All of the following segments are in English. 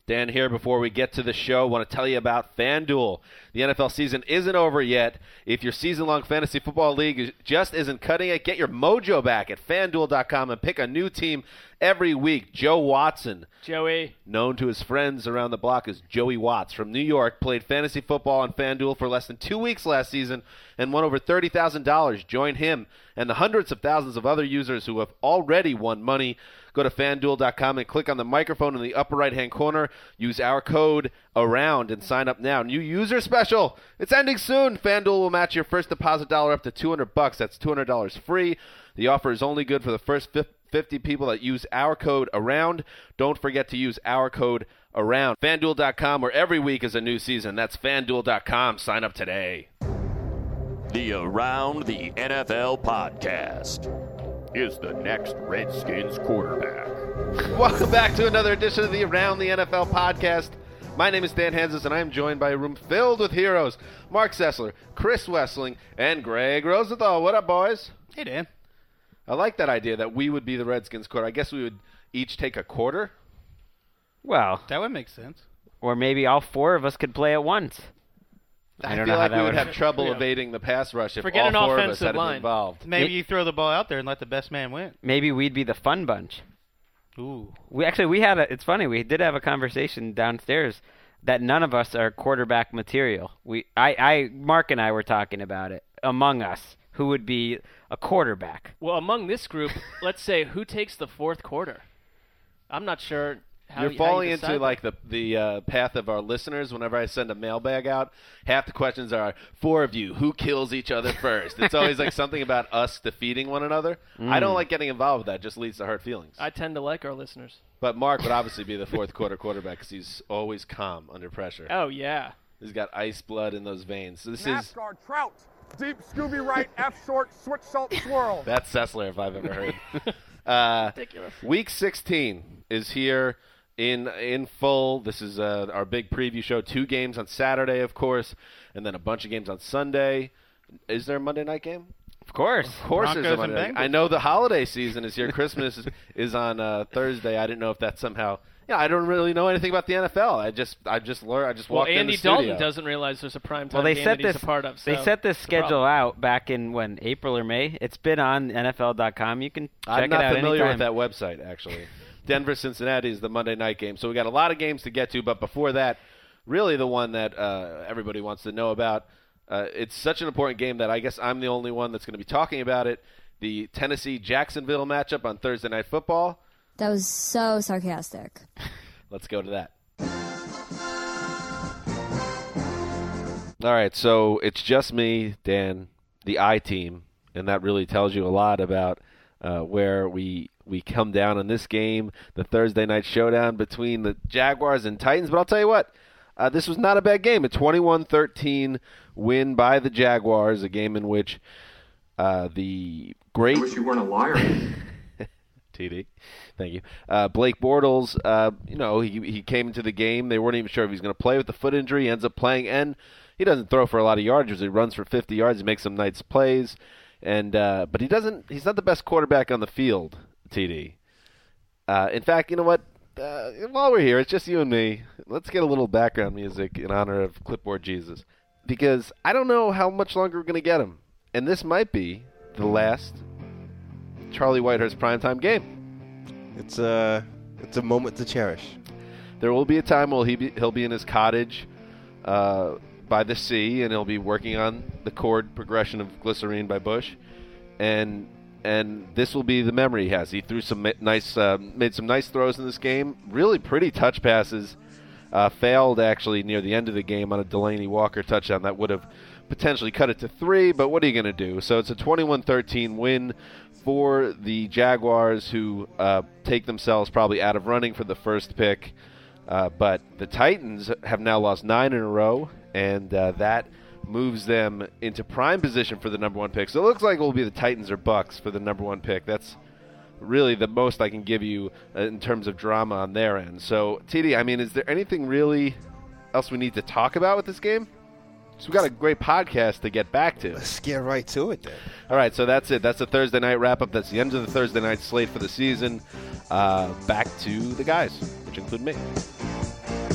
Dan here. Before we get to the show, I want to tell you about FanDuel. The NFL season isn't over yet. If your season-long fantasy football league just isn't cutting it, get your mojo back at FanDuel.com and pick a new team every week. Joe Watson, Joey, known to his friends around the block as Joey Watts from New York, played fantasy football on FanDuel for less than 2 weeks last season and won over $30,000. Join him and the hundreds of thousands of other users who have already won money. Go to FanDuel.com and click on the microphone in the upper right-hand corner. Use our code AROUND and sign up now. New user special. It's ending soon. FanDuel will match your first deposit dollar up to $200. That's $200 free. The offer is only good for the first 50 people that use our code AROUND. Don't forget to use our code AROUND. FanDuel.com, where every week is a new season. That's FanDuel.com. Sign up today. The Around the NFL podcast is the next Redskins quarterback. Welcome back to another edition of the Around the NFL podcast. My name is Dan Hanzus, and I am joined by a room filled with heroes. Mark Sessler, Chris Wessling, and Greg Rosenthal. What up, boys? Hey, Dan. I like that idea that we would be the Redskins quarter. I guess we would each take a quarter. Well, that would make sense. Or maybe all four of us could play at once. I feel like we would have trouble evading the pass rush if all four of us had been involved. Maybe you throw the ball out there and let the best man win. Maybe we'd be the fun bunch. Ooh. It's funny, we did have a conversation downstairs that none of us are quarterback material. Mark and I were talking about it. Among us, who would be a quarterback? Well, among this group, let's say who takes the fourth quarter? I'm not sure. You're falling into like the path of our listeners. Whenever I send a mailbag out, half the questions are, four of you, who kills each other first? It's always like something about us defeating one another. I don't like getting involved with that. It just leads to hurt feelings. I tend to like our listeners. But Mark would obviously be the fourth quarter quarterback because he's always calm under pressure. Oh, yeah. He's got ice blood in those veins. So this NASCAR, Trout, deep, Scooby right, F short, switch salt, swirl. That's Sessler if I've ever heard. Ridiculous. Week 16 is here in full. This is our big preview show. 2 games on Saturday, of course, and then a bunch of games on Sunday. Is there a Monday night game? Of course. Of course there's a Monday night game. I know the holiday season is here. Christmas is on Thursday. I didn't know if that's somehow... Yeah, I don't really know anything about the NFL. I just learned. I just walked in the studio. Andy Dalton doesn't realize there's a primetime game that he's a part of. So they set this schedule out back in, April or May? It's been on NFL.com. You can check it out anytime. I'm not familiar with that website, actually. Denver-Cincinnati is the Monday night game. So we got a lot of games to get to, but before that, really the one that everybody wants to know about, it's such an important game that I guess I'm the only one that's going to be talking about it, the Tennessee-Jacksonville matchup on Thursday Night Football. That was so sarcastic. Let's go to that. All right, so it's just me, Dan, the I-team, and that really tells you a lot about where we come down on this game, the Thursday night showdown between the Jaguars and Titans. But I'll tell you what, this was not a bad game. A 21-13 win by the Jaguars, a game in which the great... I wish you weren't a liar. TD. Thank you. Blake Bortles, he came into the game. They weren't even sure if he was going to play with the foot injury. He ends up playing, and he doesn't throw for a lot of yardage. He runs for 50 yards. He makes some nice plays. But he's not the best quarterback on the field, TD. In fact, you know what? While we're here, it's just you and me. Let's get a little background music in honor of Clipboard Jesus. Because I don't know how much longer we're going to get him. And this might be the last Charlie Whitehurst primetime game. It's a moment to cherish. There will be a time where he'll be in his cottage by the sea, and he'll be working on the chord progression of Glycerine by Bush, and this will be the memory he has. He threw some made some nice throws in this game, really pretty touch passes. Failed actually near the end of the game on a Delaney Walker touchdown that would have potentially cut it to 3, but what are you going to do? So it's a 21-13 win for the Jaguars, who take themselves probably out of running for the first pick. But the Titans have now lost 9 in a row, and that moves them into prime position for the number 1 pick. So it looks like it will be the Titans or Bucks for the number 1 pick. That's really the most I can give you in terms of drama on their end. So, TD, I mean, is there anything really else we need to talk about with this game? So we've got a great podcast to get back to. Let's get right to it then. All right, so that's it. That's the Thursday night wrap-up. That's the end of the Thursday night slate for the season. Back to the guys, which include me.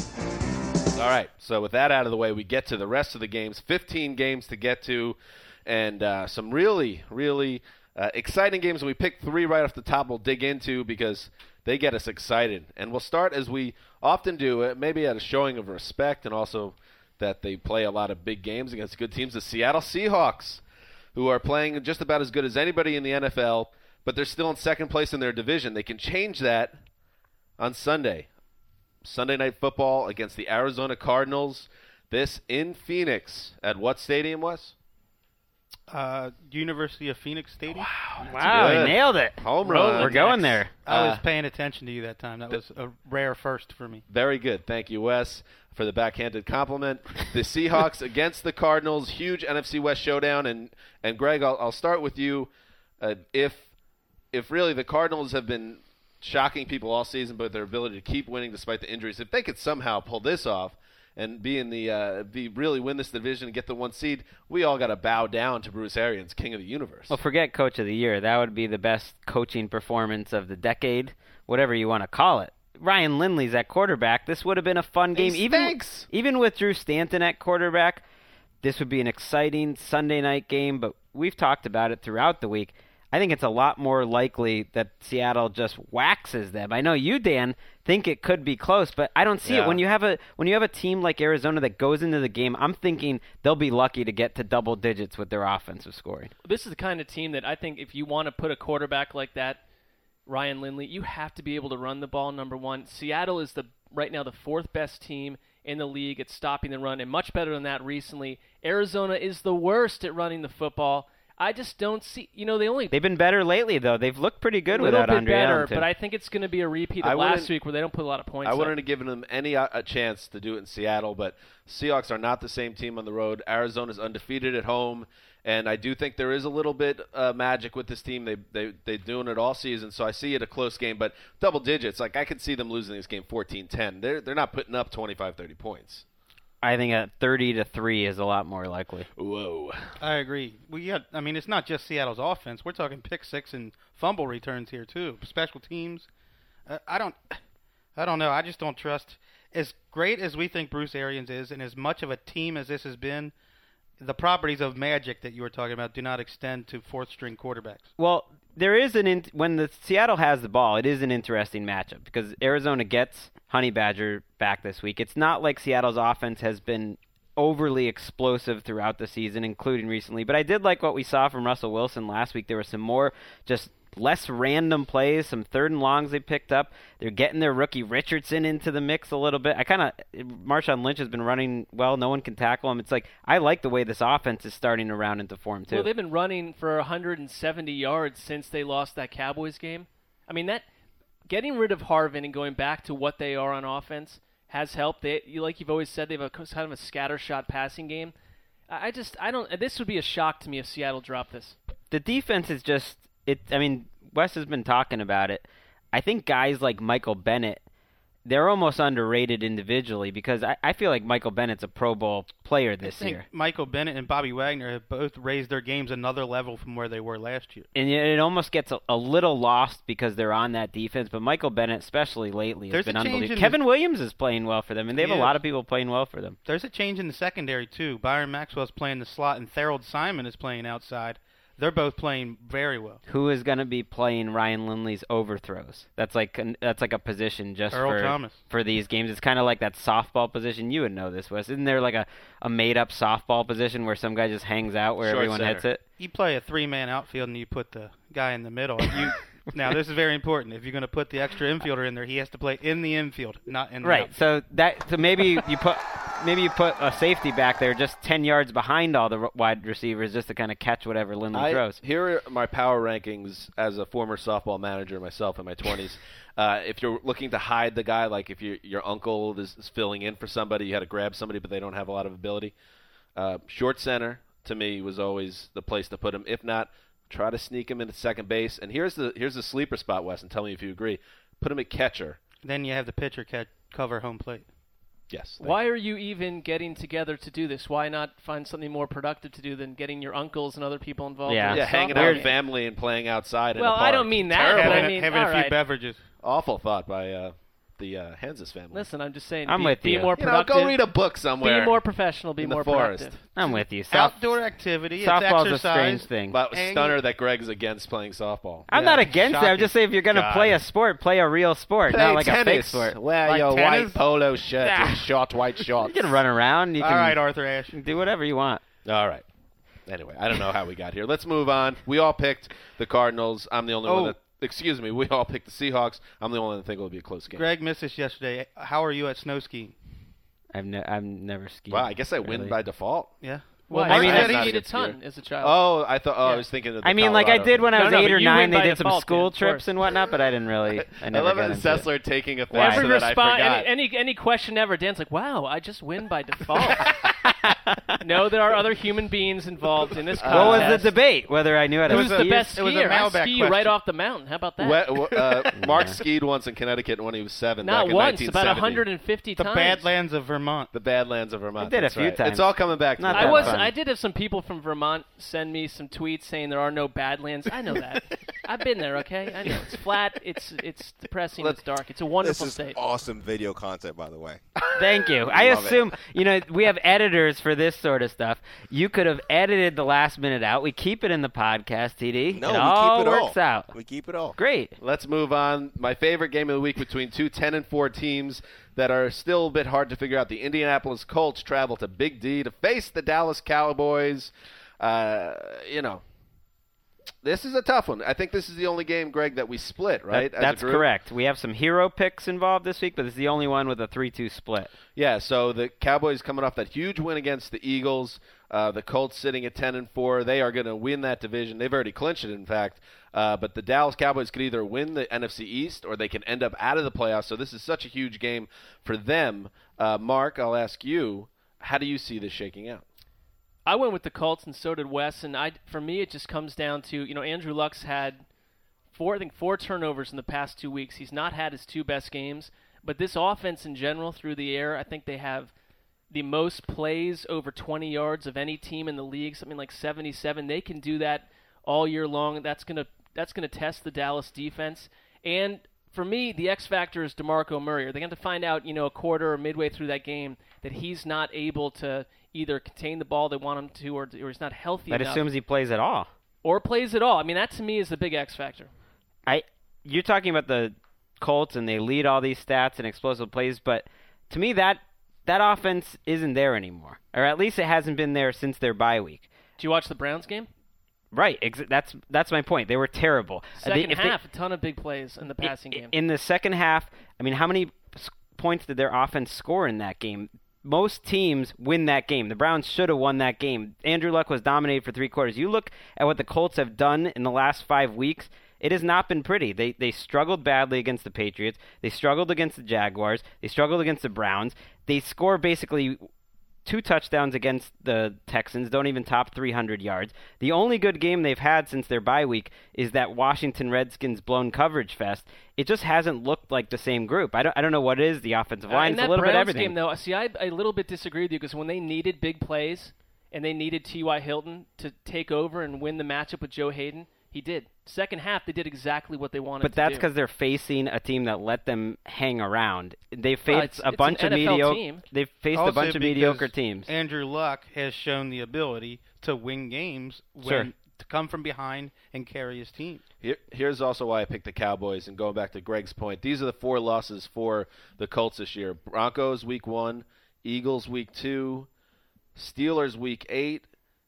All right, so with that out of the way, we get to the rest of the games. 15 games to get to, and some really, really exciting games. And we picked 3 right off the top we'll dig into because they get us excited. And we'll start, as we often do, maybe at a showing of respect and also that they play a lot of big games against good teams, the Seattle Seahawks, who are playing just about as good as anybody in the NFL, but they're still in second place in their division. They can change that on Sunday. Sunday Night Football against the Arizona Cardinals. This in Phoenix. At what stadium, Wes? University of Phoenix Stadium. Wow, good. he nailed it. Home run. We're going there. I was paying attention to you that time. That was a rare first for me. Very good. Thank you, Wes, for the backhanded compliment. The Seahawks against the Cardinals. Huge NFC West showdown. And Greg, I'll start with you. If really the Cardinals have been shocking people all season, but their ability to keep winning despite the injuries, if they could somehow pull this off and be in really win this division and get the 1 seed, we all got to bow down to Bruce Arians, king of the universe. Well, forget Coach of the Year. That would be the best coaching performance of the decade, whatever you want to call it. Ryan Lindley's at quarterback. This would have been a fun game. Even with Drew Stanton at quarterback, this would be an exciting Sunday night game, but we've talked about it throughout the week. I think it's a lot more likely that Seattle just waxes them. I know you, Dan, think it could be close, but I don't see it. When you have a team like Arizona that goes into the game, I'm thinking they'll be lucky to get to double digits with their offensive scoring. This is the kind of team that I think if you want to put a quarterback like that, Ryan Lindley, you have to be able to run the ball, number one. Seattle is right now the 4th best team in the league at stopping the run, and much better than that recently. Arizona is the worst at running the football. I just don't see, they've been better lately, though. They've looked pretty good without Andre Allen, too. But I think it's going to be a repeat of last week where they don't put a lot of points I wouldn't have given them any a chance to do it in Seattle, but Seahawks are not the same team on the road. Arizona's undefeated at home, and I do think there is a little bit magic with this team. They're doing it all season, so I see it a close game, but double digits. Like, I could see them losing this game 14-10. They're not putting up 25, 30 points. I think a 30-3 is a lot more likely. Whoa. I agree. It's not just Seattle's offense. We're talking pick six and fumble returns here too. Special teams. I don't know. I just don't trust. As great as we think Bruce Arians is, and as much of a team as this has been, the properties of magic that you were talking about do not extend to 4th-string quarterbacks. Well, there is when the Seattle has the ball, it is an interesting matchup because Arizona gets Honey Badger back this week. It's not like Seattle's offense has been overly explosive throughout the season, including recently. But I did like what we saw from Russell Wilson last week. There were some more just less random plays, some 3rd and longs they picked up. They're getting their rookie Richardson into the mix a little bit. Marshawn Lynch has been running well. No one can tackle him. It's like, I like the way this offense is starting to round into form, too. Well, they've been running for 170 yards since they lost that Cowboys game. I mean, getting rid of Harvin and going back to what they are on offense has helped. Like you've always said, they have kind of a scattershot passing game. This would be a shock to me if Seattle dropped this. The defense is just, Wes has been talking about it. I think guys like Michael Bennett, they're almost underrated individually because I feel like Michael Bennett's a Pro Bowl player this year. Michael Bennett and Bobby Wagner have both raised their games another level from where they were last year. And it almost gets a little lost because they're on that defense, but Michael Bennett, especially lately, has been unbelievable. Kevin Williams is playing well for them, and they have a lot of people playing well for them. There's a change in the secondary, too. Byron Maxwell's playing the slot, and Thorold Simon is playing outside. They're both playing very well. Who is going to be playing Ryan Lindley's overthrows? That's like a position just for these games. It's kind of like that softball position. You would know this, Wes. Isn't there like a made-up softball position where some guy just hangs out where everyone hits it? You play a 3-man outfield and you put the guy in the middle. Now, this is very important. If you're going to put the extra infielder in there, he has to play in the infield, not in the outfield. So maybe you put a safety back there just 10 yards behind all the wide receivers just to kind of catch whatever Lindley throws. Here are my power rankings as a former softball manager myself in my 20s. If you're looking to hide the guy, like if your uncle is filling in for somebody, you had to grab somebody but they don't have a lot of ability. Short center, to me, was always the place to put him. If not, try to sneak him into second base. And here's the sleeper spot, Wes, and tell me if you agree. Put him at catcher. Then you have the pitcher cover home plate. Yes. Why are you even getting together to do this? Why not find something more productive to do than getting your uncles and other people involved? Hanging out with family and playing outside. Well, in a park. I don't mean that. But I mean, having a few beverages. Awful thought by the Hansis family. Listen, I'm just saying. I'm with be you. more You know, productive. go read a book somewhere. Be more professional. Be in the more forest. productive. I'm with you. Outdoor activity. It's Softball's a exercise. strange thing. But And stunner that Greg's against playing softball. I'm Yeah, not against it. I'm shocking. just saying if you're going to God. play a sport, play a real sport, Play not like tennis. a fake sport. Wear Like your tennis? white polo shirt and short white shorts. You can run around. You All can right, Arthur Ashe. do whatever you want. All right. Anyway, I don't know how we got here. Let's move on. We all picked the Cardinals. I'm the only one that. Excuse me. We all picked the Seahawks. I'm the only one that think it'll be a close game. Greg missed us yesterday. How are you at snow skiing? I've never skied. Wow, I guess I win really. by default. Yeah. Well, I mean, I that's think not you a did a good ton skier. as a child. Oh, I was thinking of the I mean, like I Colorado did when I was No, 8 but or you 9. win They by did some default, school dude, of trips course. and whatnot, but I didn't really. I I never love got it. into it. Sessler taking a thing Why? so Every that I response, forgot. any question ever, Dan's like, "Wow, I just win by default." No, there are other human beings involved in this What was contest. the debate? Whether I knew how to Who's ski? the best It was a skier? I mailbag ski right question. off the mountain. How about that? Mark skied once in Connecticut when he was 7. Not back in once, 1970. about 150 The times. Badlands of Vermont. The Badlands of Vermont. I did a that's few right. times. It's all coming back. To Not me. that fun. I did have some people from Vermont send me some tweets saying there are no Badlands. I know that. I've been there. Okay, I know it's flat. It's depressing. It's dark. It's a This wonderful is state. awesome video content, by the way. Thank you. I Love it. assume, we have editors for this sort of stuff. You could have edited the last minute out. We keep it in the podcast, TD. No, it we all keep it works all. out. We keep it all. Great. Let's move on. My favorite game of the week between two 10-4 teams that are still a bit hard to figure out. The Indianapolis Colts travel to Big D to face the Dallas Cowboys. This is a tough one. I think this is the only game, Greg, that we split, right? as a That's group? correct. We have some hero picks involved this week, but it's the only one with a 3-2 split. Yeah, so the Cowboys coming off that huge win against the Eagles. The Colts sitting at 10-4. They are going to win that division. They've already clinched it, in fact. But the Dallas Cowboys could either win the NFC East or they can end up out of the playoffs. So this is such a huge game for them. Mark, I'll ask you, how do you see this shaking out? I went with the Colts, and so did Wes. And for me, it just comes down to Andrew Luck's had four turnovers in the past 2 weeks. He's not had his two best games, but this offense in general through the air, I think they have the most plays over 20 yards of any team in the league, something like 77. They can do that all year long. That's gonna test the Dallas defense. And for me, the X factor is DeMarco Murray. They're going to find out, a quarter or midway through that game that he's not able to either contain the ball they want him to, or he's not healthy That enough. assumes he plays at all. Or plays it all. I mean, that to me is the big X factor. You're talking about the Colts, and they lead all these stats and explosive plays, but to me, that offense isn't there anymore, or at least it hasn't been there since their bye week. Did you watch the Browns game? Right. That's my point. They were terrible. Second half, a ton of big plays in the passing game. In the second half, I mean, how many points did their offense score in that game? Most teams win that game. The Browns should have won that game. Andrew Luck was dominated for 3 quarters. You look at what the Colts have done in the last 5 weeks, it has not been pretty. They struggled badly against the Patriots. They struggled against the Jaguars. They struggled against the Browns. They score basically 2 touchdowns against the Texans, don't even top 300 yards. The only good game they've had since their bye week is that Washington Redskins blown coverage fest. It just hasn't looked like the same group. I don't know what it is. The offensive line, in it's that a little bit Browns everything. game, though, see, I a little bit disagree with you because when they needed big plays and they needed T.Y. Hilton to take over and win the matchup with Joe Hayden, he did. Second half, they did exactly what they wanted to do. But that's because they're facing a team that let them hang around. They faced it's a bunch an of NFL mediocre. team. They faced a Also bunch of because mediocre teams. Andrew Luck has shown the ability to win games Sure. to come from behind and carry his team. Here's also why I picked the Cowboys, and going back to Greg's point, these are the 4 losses for the Colts this year. Broncos week 1, Eagles week 2, Steelers week 8,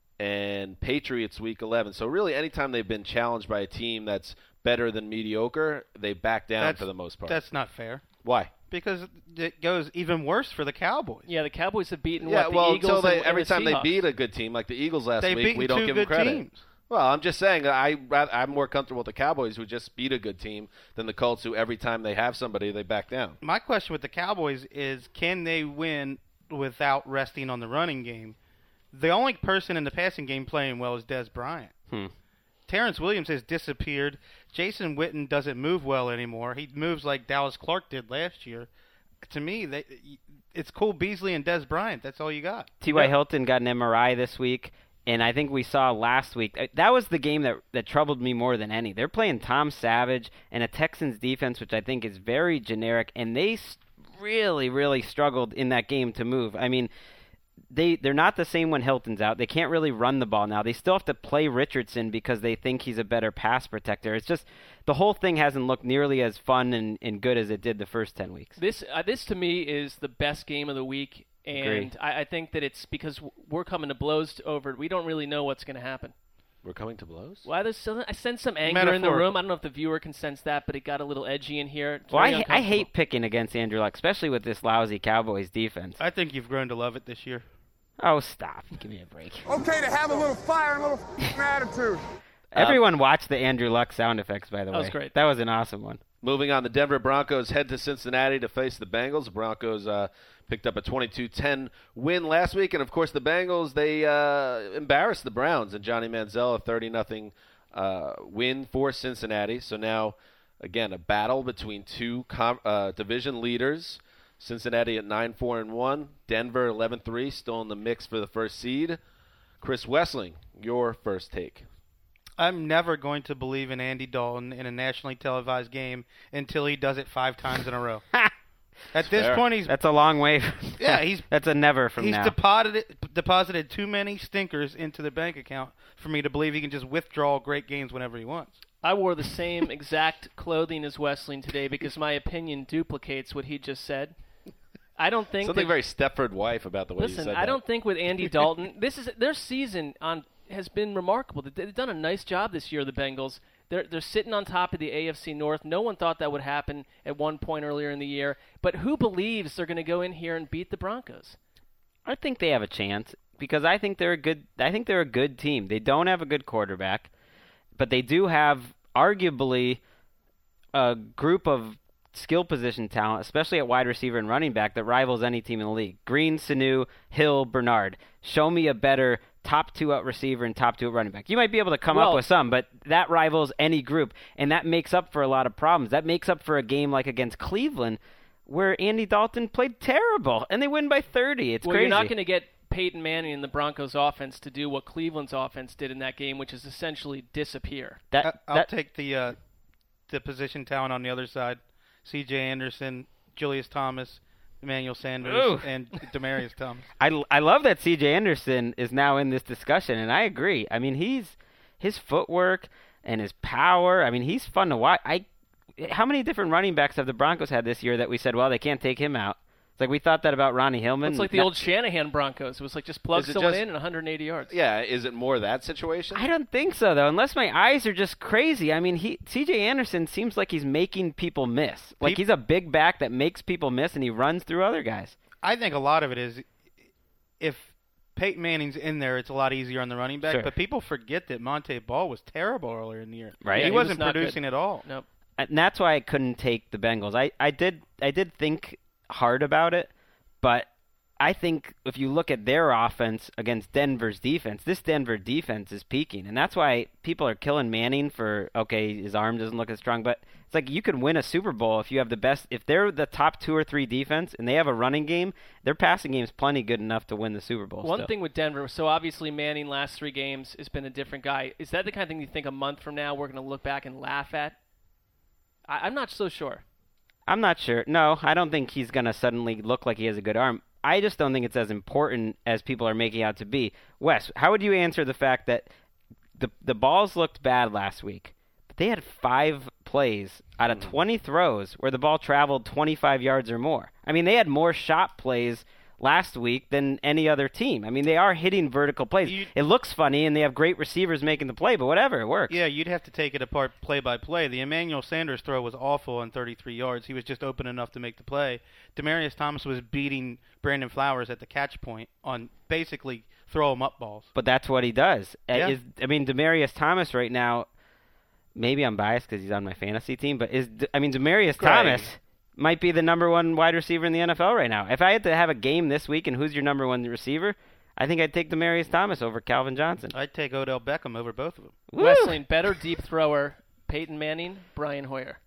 and Patriots week 11. So really anytime they've been challenged by a team that's better than mediocre, they back down for the most part. That's not fair. Why? Because it goes even worse for the Cowboys. Yeah, the Cowboys have beaten Yeah, the well, Eagles until and every the time they Seahawks. beat a good team, like the Eagles last They've week, beaten we don't 2 give them good credit. teams. Well, I'm just saying I'm more comfortable with the Cowboys who just beat a good team than the Colts who every time they have somebody, they back down. My question with the Cowboys is, can they win without resting on the running game? The only person in the passing game playing well is Dez Bryant. Terrence Williams has disappeared. Jason Witten doesn't move well anymore. He moves like Dallas Clark did last year. To me, it's Cole Beasley and Dez Bryant. That's all you got. T.Y. Hilton got an MRI this week. And I think we saw last week, that was the game that troubled me more than any. They're playing Tom Savage and a Texans defense, which I think is very generic, and they really, really struggled in that game to move. I mean, they're not the same when Hilton's out. They can't really run the ball now. They still have to play Richardson because they think he's a better pass protector. It's just the whole thing hasn't looked nearly as fun and good as it did the first 10 weeks. This to me is the best game of the week. And I think that it's because we're coming to blows over it. We don't really know what's going to happen. We're coming to blows? Well, I sense some anger in the room. I don't know if the viewer can sense that, but it got a little edgy in here. Well, I hate picking against Andrew Luck, especially with this lousy Cowboys defense. I think you've grown to love it this year. Oh, stop. Give me a break. Okay to have a little fire and a little attitude. Everyone watched the Andrew Luck sound effects, by the way. That was great. That was an awesome one. Moving on, the Denver Broncos head to Cincinnati to face the Bengals. The Broncos picked up a 22-10 win last week, and of course the Bengals, they embarrassed the Browns and Johnny Manziel, a 30-0 win for Cincinnati. So now, again, a battle between two division leaders. Cincinnati at 9-4-1, Denver 11-3, still in the mix for the first seed. Chris Wessling, your first take. I'm never going to believe in Andy Dalton in a nationally televised game until he does it 5 times in a row. At this point, that's a long way. That's a never from now. He's deposited too many stinkers into the bank account for me to believe he can just withdraw great games whenever he wants. I wore the same exact clothing as Wessling today because my opinion duplicates what he just said. I don't think something very Stepford wife about the way you said that. Listen, I don't think with Andy Dalton, their season has been remarkable. They've done a nice job this year. The Bengals, they're sitting on top of the AFC North. No one thought that would happen at one point earlier in the year. But who believes they're going to go in here and beat the Broncos? I think they have a chance because I think they're a good team. They don't have a good quarterback, but they do have arguably a group of skill position talent, especially at wide receiver and running back, that rivals any team in the league. Green, Sanu, Hill, Bernard. Show me a better top 2 out receiver and top 2 out running back. You might be able to come up with some, but that rivals any group, and that makes up for a lot of problems. That makes up for a game like against Cleveland where Andy Dalton played terrible, and they win by 30. It's crazy. You're not going to get Peyton Manning and the Broncos offense to do what Cleveland's offense did in that game, which is essentially disappear. I'll take the position talent on the other side. C.J. Anderson, Julius Thomas, Emmanuel Sanders, and Demaryius Thomas. I love that C.J. Anderson is now in this discussion, and I agree. I mean, his footwork and his power, I mean, he's fun to watch. How many different running backs have the Broncos had this year that we said, well, they can't take him out? It's like we thought that about Ronnie Hillman. It's like the old Shanahan Broncos. It was like just plug someone in and 180 yards. Yeah, is it more that situation? I don't think so, though, unless my eyes are just crazy. I mean, C.J. Anderson seems like he's making people miss. Like he's a big back that makes people miss, and he runs through other guys. I think a lot of it is if Peyton Manning's in there, it's a lot easier on the running back. Sure. But people forget that Monte Ball was terrible earlier in the year. Right. He wasn't producing at all. Nope. And that's why I couldn't take the Bengals. I did think hard about it. But I think if you look at their offense against Denver's defense, this Denver defense is peaking. And that's why people are killing Manning for, okay, his arm doesn't look as strong. But it's like you can win a Super Bowl if you have the best. If they're the top 2 or 3 defense and they have a running game, their passing game is plenty good enough to win the Super Bowl. One thing with Denver, so obviously Manning last 3 games has been a different guy. Is that the kind of thing you think a month from now we're going to look back and laugh at? I'm not so sure. I'm not sure. No, I don't think he's going to suddenly look like he has a good arm. I just don't think it's as important as people are making out to be. Wes, how would you answer the fact that the balls looked bad last week, but they had 5 plays out of 20 throws where the ball traveled 25 yards or more? I mean, they had more shot plays last week than any other team. I mean, they are hitting vertical plays. It looks funny, and they have great receivers making the play, but whatever, it works. Yeah, you'd have to take it apart play by play. The Emmanuel Sanders throw was awful on 33 yards. He was just open enough to make the play. Demaryius Thomas was beating Brandon Flowers at the catch point on basically throw-em-up balls. But that's what he does. Yeah. Demaryius Thomas right now, maybe I'm biased because he's on my fantasy team, but Demaryius Thomas might be the number 1 wide receiver in the NFL right now. If I had to have a game this week and who's your number 1 receiver, I think I'd take Demaryius Thomas over Calvin Johnson. I'd take Odell Beckham over both of them. Wessling, better deep thrower, Peyton Manning, Brian Hoyer.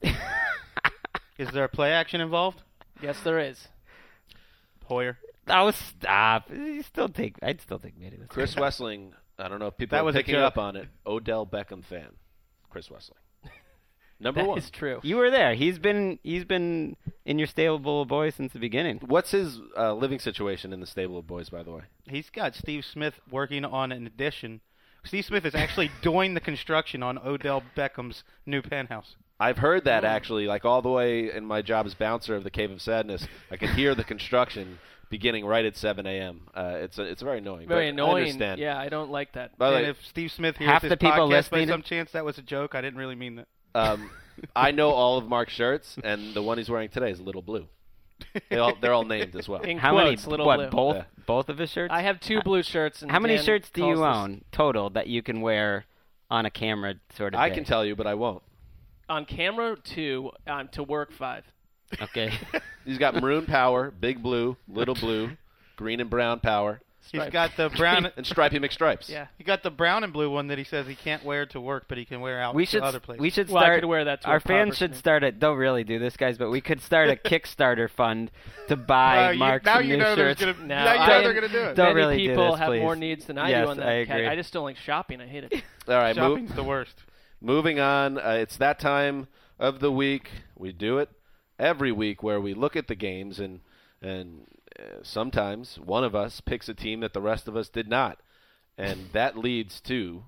Is there a play action involved? Yes, there is. Hoyer. Oh, stop. I'd still take Manning. Chris Wessling, I don't know if people That are was a picking joke. up on it. Odell Beckham fan, Chris Wesley. Number That one. is true. You were there. He's been in your stable of boys since the beginning. What's his living situation in the stable of boys, by the way? He's got Steve Smith working on an addition. Steve Smith is actually doing the construction on Odell Beckham's new penthouse. I've heard that actually, like all the way in my job as bouncer of the Cave of Sadness. I can hear the construction beginning right at 7 a.m. It's very annoying. Very but I annoying. understand. Yeah, I don't like that. By the And way, if Steve Smith hears half this the people podcast by listening- some chance that was a joke, I didn't really mean that. I know all of Mark's shirts, and the one he's wearing today is Little Blue. They're all named as well. In How quotes, many? little What? blue. Both? Yeah. Both of his shirts? I have 2 blue shirts. And How many Dan shirts do you calls this- own total that you can wear on a camera sort of I day? can tell you, but I won't. On camera, 2. To work, 5. Okay. He's got maroon power, big blue, little blue, green and brown power, He's got the brown. and Stripey McStripes. Yeah. He got the brown and blue one that he says he can't wear to work, but he can wear out to other places. We should Well, I start. could wear that to our a fans should start it. Don't really do this, guys, but we could start a Kickstarter fund to buy Mark some new shirts. No, now you I know am- they're going to do it. Don't Many really do people this, have please. more needs than I Yes, do on that. I agree. I just don't like shopping. I hate it. All right, Shopping's the worst. moving on. It's that time of the week. We do it every week where we look at the games and sometimes one of us picks a team that the rest of us did not. And that leads to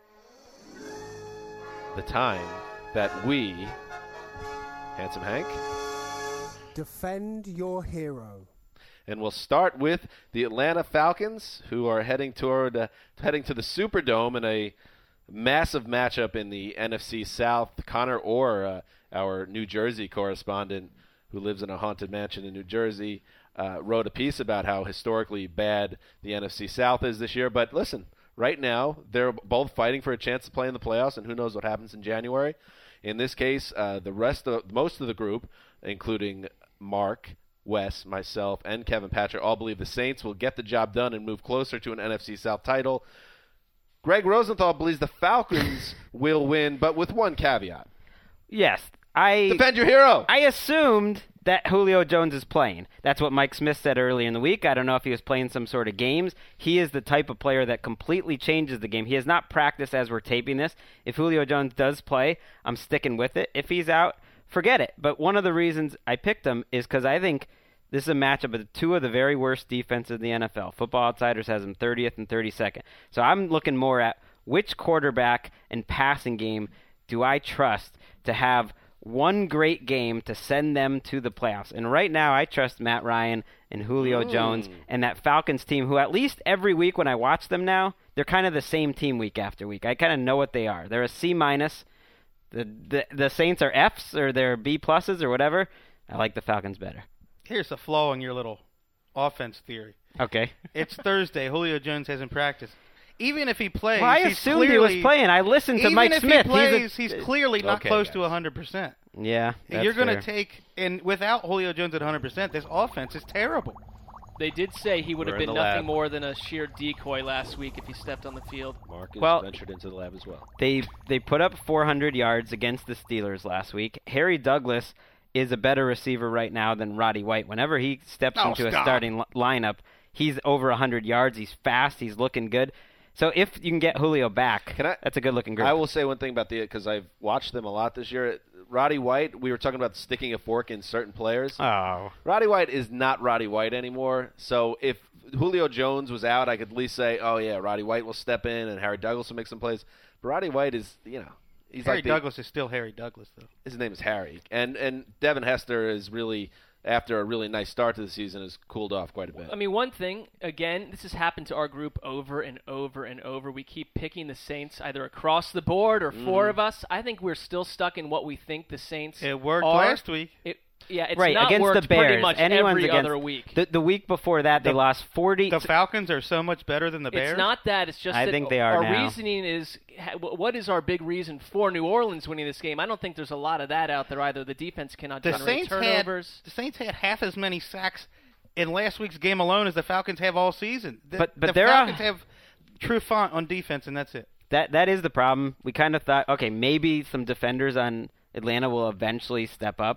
the time that we, Handsome Hank, defend your hero. and we'll start with the Atlanta Falcons, who are heading to the Superdome in a massive matchup in the NFC South. Connor Orr, our New Jersey correspondent who lives in a haunted mansion in New Jersey, wrote a piece about how historically bad the NFC South is this year. But listen, right now they're both fighting for a chance to play in the playoffs, and who knows what happens in January. In this case, most of the group, including Mark, Wes, myself, and Kevin Patrick, all believe the Saints will get the job done and move closer to an NFC South title. Greg Rosenthal believes the Falcons will win, but with one caveat. Yes, Defend your hero! I assumed that Julio Jones is playing. That's what Mike Smith said earlier in the week. I don't know if he was playing some sort of games. He is the type of player that completely changes the game. He has not practiced as we're taping this. If Julio Jones does play, I'm sticking with it. If he's out, forget it. But one of the reasons I picked him is because I think this is a matchup of 2 of the very worst defenses in the NFL. Football Outsiders has them 30th and 32nd. So I'm looking more at which quarterback and passing game do I trust to have one great game to send them to the playoffs. And right now, I trust Matt Ryan and Julio Jones and that Falcons team, who at least every week when I watch them now, they're kind of the same team week after week. I kind of know what they are. They're a C-. The Saints are Fs or they're B pluses or whatever. I like the Falcons better. Here's a flaw in your little offense theory. Okay. It's Thursday. Julio Jones hasn't practiced. Even if he plays, Well, I he's assumed clearly, he was playing. I listened to even Mike if Smith. he plays, he's clearly not Okay, close guys. to 100%. Yeah, You're going to to take, and without Julio Jones at 100%, this offense is terrible. They did say he would have We're in been the nothing lab. more than a sheer decoy last week if he stepped on the field. Mark has Well- ventured into the lab as well. They put up 400 yards against the Steelers last week. Harry Douglas is a better receiver right now than Roddy White. Whenever he steps Oh, into a stop. starting lineup, he's over 100 yards. He's fast. He's looking good. So if you can get Julio back, that's a good-looking group. I will say one thing about because I've watched them a lot this year. Roddy White, we were talking about sticking a fork in certain players. Oh. Roddy White is not Roddy White anymore. So if Julio Jones was out, I could at least say, oh, yeah, Roddy White will step in and Harry Douglas will make some plays. But Roddy White is, he's Harry like Douglas is still Harry Douglas, though. his name is Harry. And Devin Hester is really, after a really nice start to the season, has cooled off quite a bit. I mean, one thing, again, this has happened to our group over and over and over. We keep picking the Saints either across the board or 4 of us. I think we're still stuck in what we think the Saints It worked are. last week. It's right, not against worked the Bears. pretty much Anyone's every against, other week. The week before that, they lost 40. The Falcons are so much better than the Bears. It's not that. It's just I that think they are our now. reasoning is what is our big reason for New Orleans winning this game? I don't think there's a lot of that out there either. The defense cannot The generate Saints turnovers. the Saints had half as many sacks in last week's game alone as the Falcons have all season. But the there Falcons are- have true font on defense, and that's it. That is the problem. We kind of thought, okay, maybe some defenders on Atlanta will eventually step up.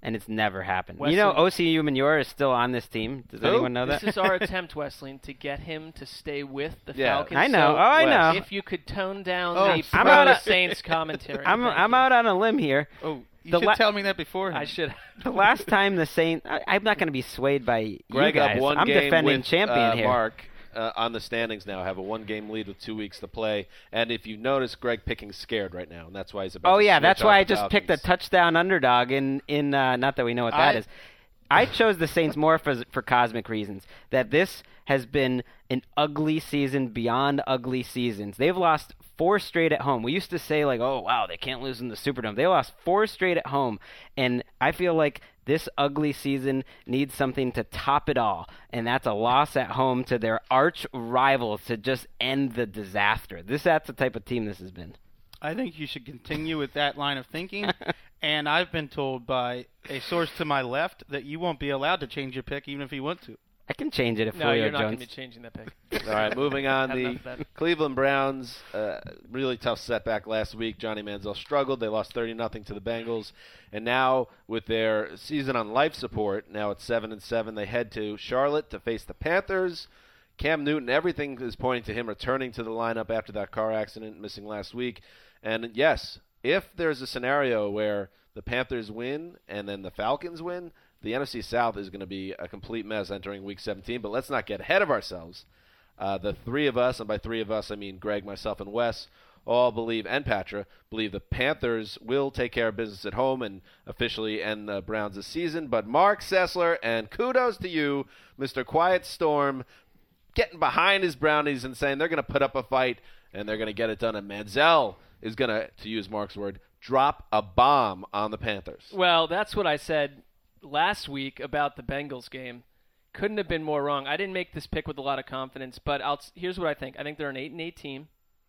and it's never happened. Wesley- You know, OCU Manure is still on this team. Does anyone know that? This is our attempt, Wesleyan, to get him to stay with the Yeah. Falcons. I know. So I know. if you could tone down Oh, the I'm out pro of- Saints commentary. I'm thank you. out on a limb here. Oh, you The should tell me that beforehand. I should. The last time the Saints, I'm not going to be swayed by Greg you guys. up one I'm game defending with, champion here. Mark on the standings now. Have a 1-game lead with 2 weeks to play. And if you notice, Greg picking scared right now, and that's why he's about Oh to yeah, switch that's off why I the just picked a Falcons. touchdown underdog in not that we know what that is. I chose the Saints more for cosmic reasons. That this has been an ugly season beyond ugly seasons. They've lost 4 straight at home. We used to say like, oh wow, they can't lose in the Superdome. They lost 4 straight at home, and I feel like this ugly season needs something to top it all, and that's a loss at home to their arch rivals to just end the disaster. That's the type of team this has been. I think you should continue with that line of thinking. And I've been told by a source to my left that you won't be allowed to change your pick even if you want to. I can change it if No, Julio you're not going Jones. to be changing that pick. All right, moving on. Had The enough of that. Cleveland Browns, really tough setback last week. Johnny Manziel struggled. They lost 30-0 to the Bengals. And now with their season on life support, now at 7-7, they head to Charlotte to face the Panthers. Cam Newton, everything is pointing to him returning to the lineup after that car accident, missing last week. And yes, if there's a scenario where the Panthers win and then the Falcons win, the NFC South is going to be a complete mess entering Week 17. But let's not get ahead of ourselves. The three of us, and by three of us I mean Greg, myself, and Wes, all believe, and Patra, believe the Panthers will take care of business at home and officially end the Browns this season. But Mark Sessler, and kudos to you, Mr. Quiet Storm, getting behind his Brownies and saying they're going to put up a fight and they're going to get it done. And Manziel is going to use Mark's word, drop a bomb on the Panthers. Well, that's what I said last week about the Bengals game. Couldn't have been more wrong. I didn't make this pick with a lot of confidence, but here's what I think. I think they're an 8-8 team,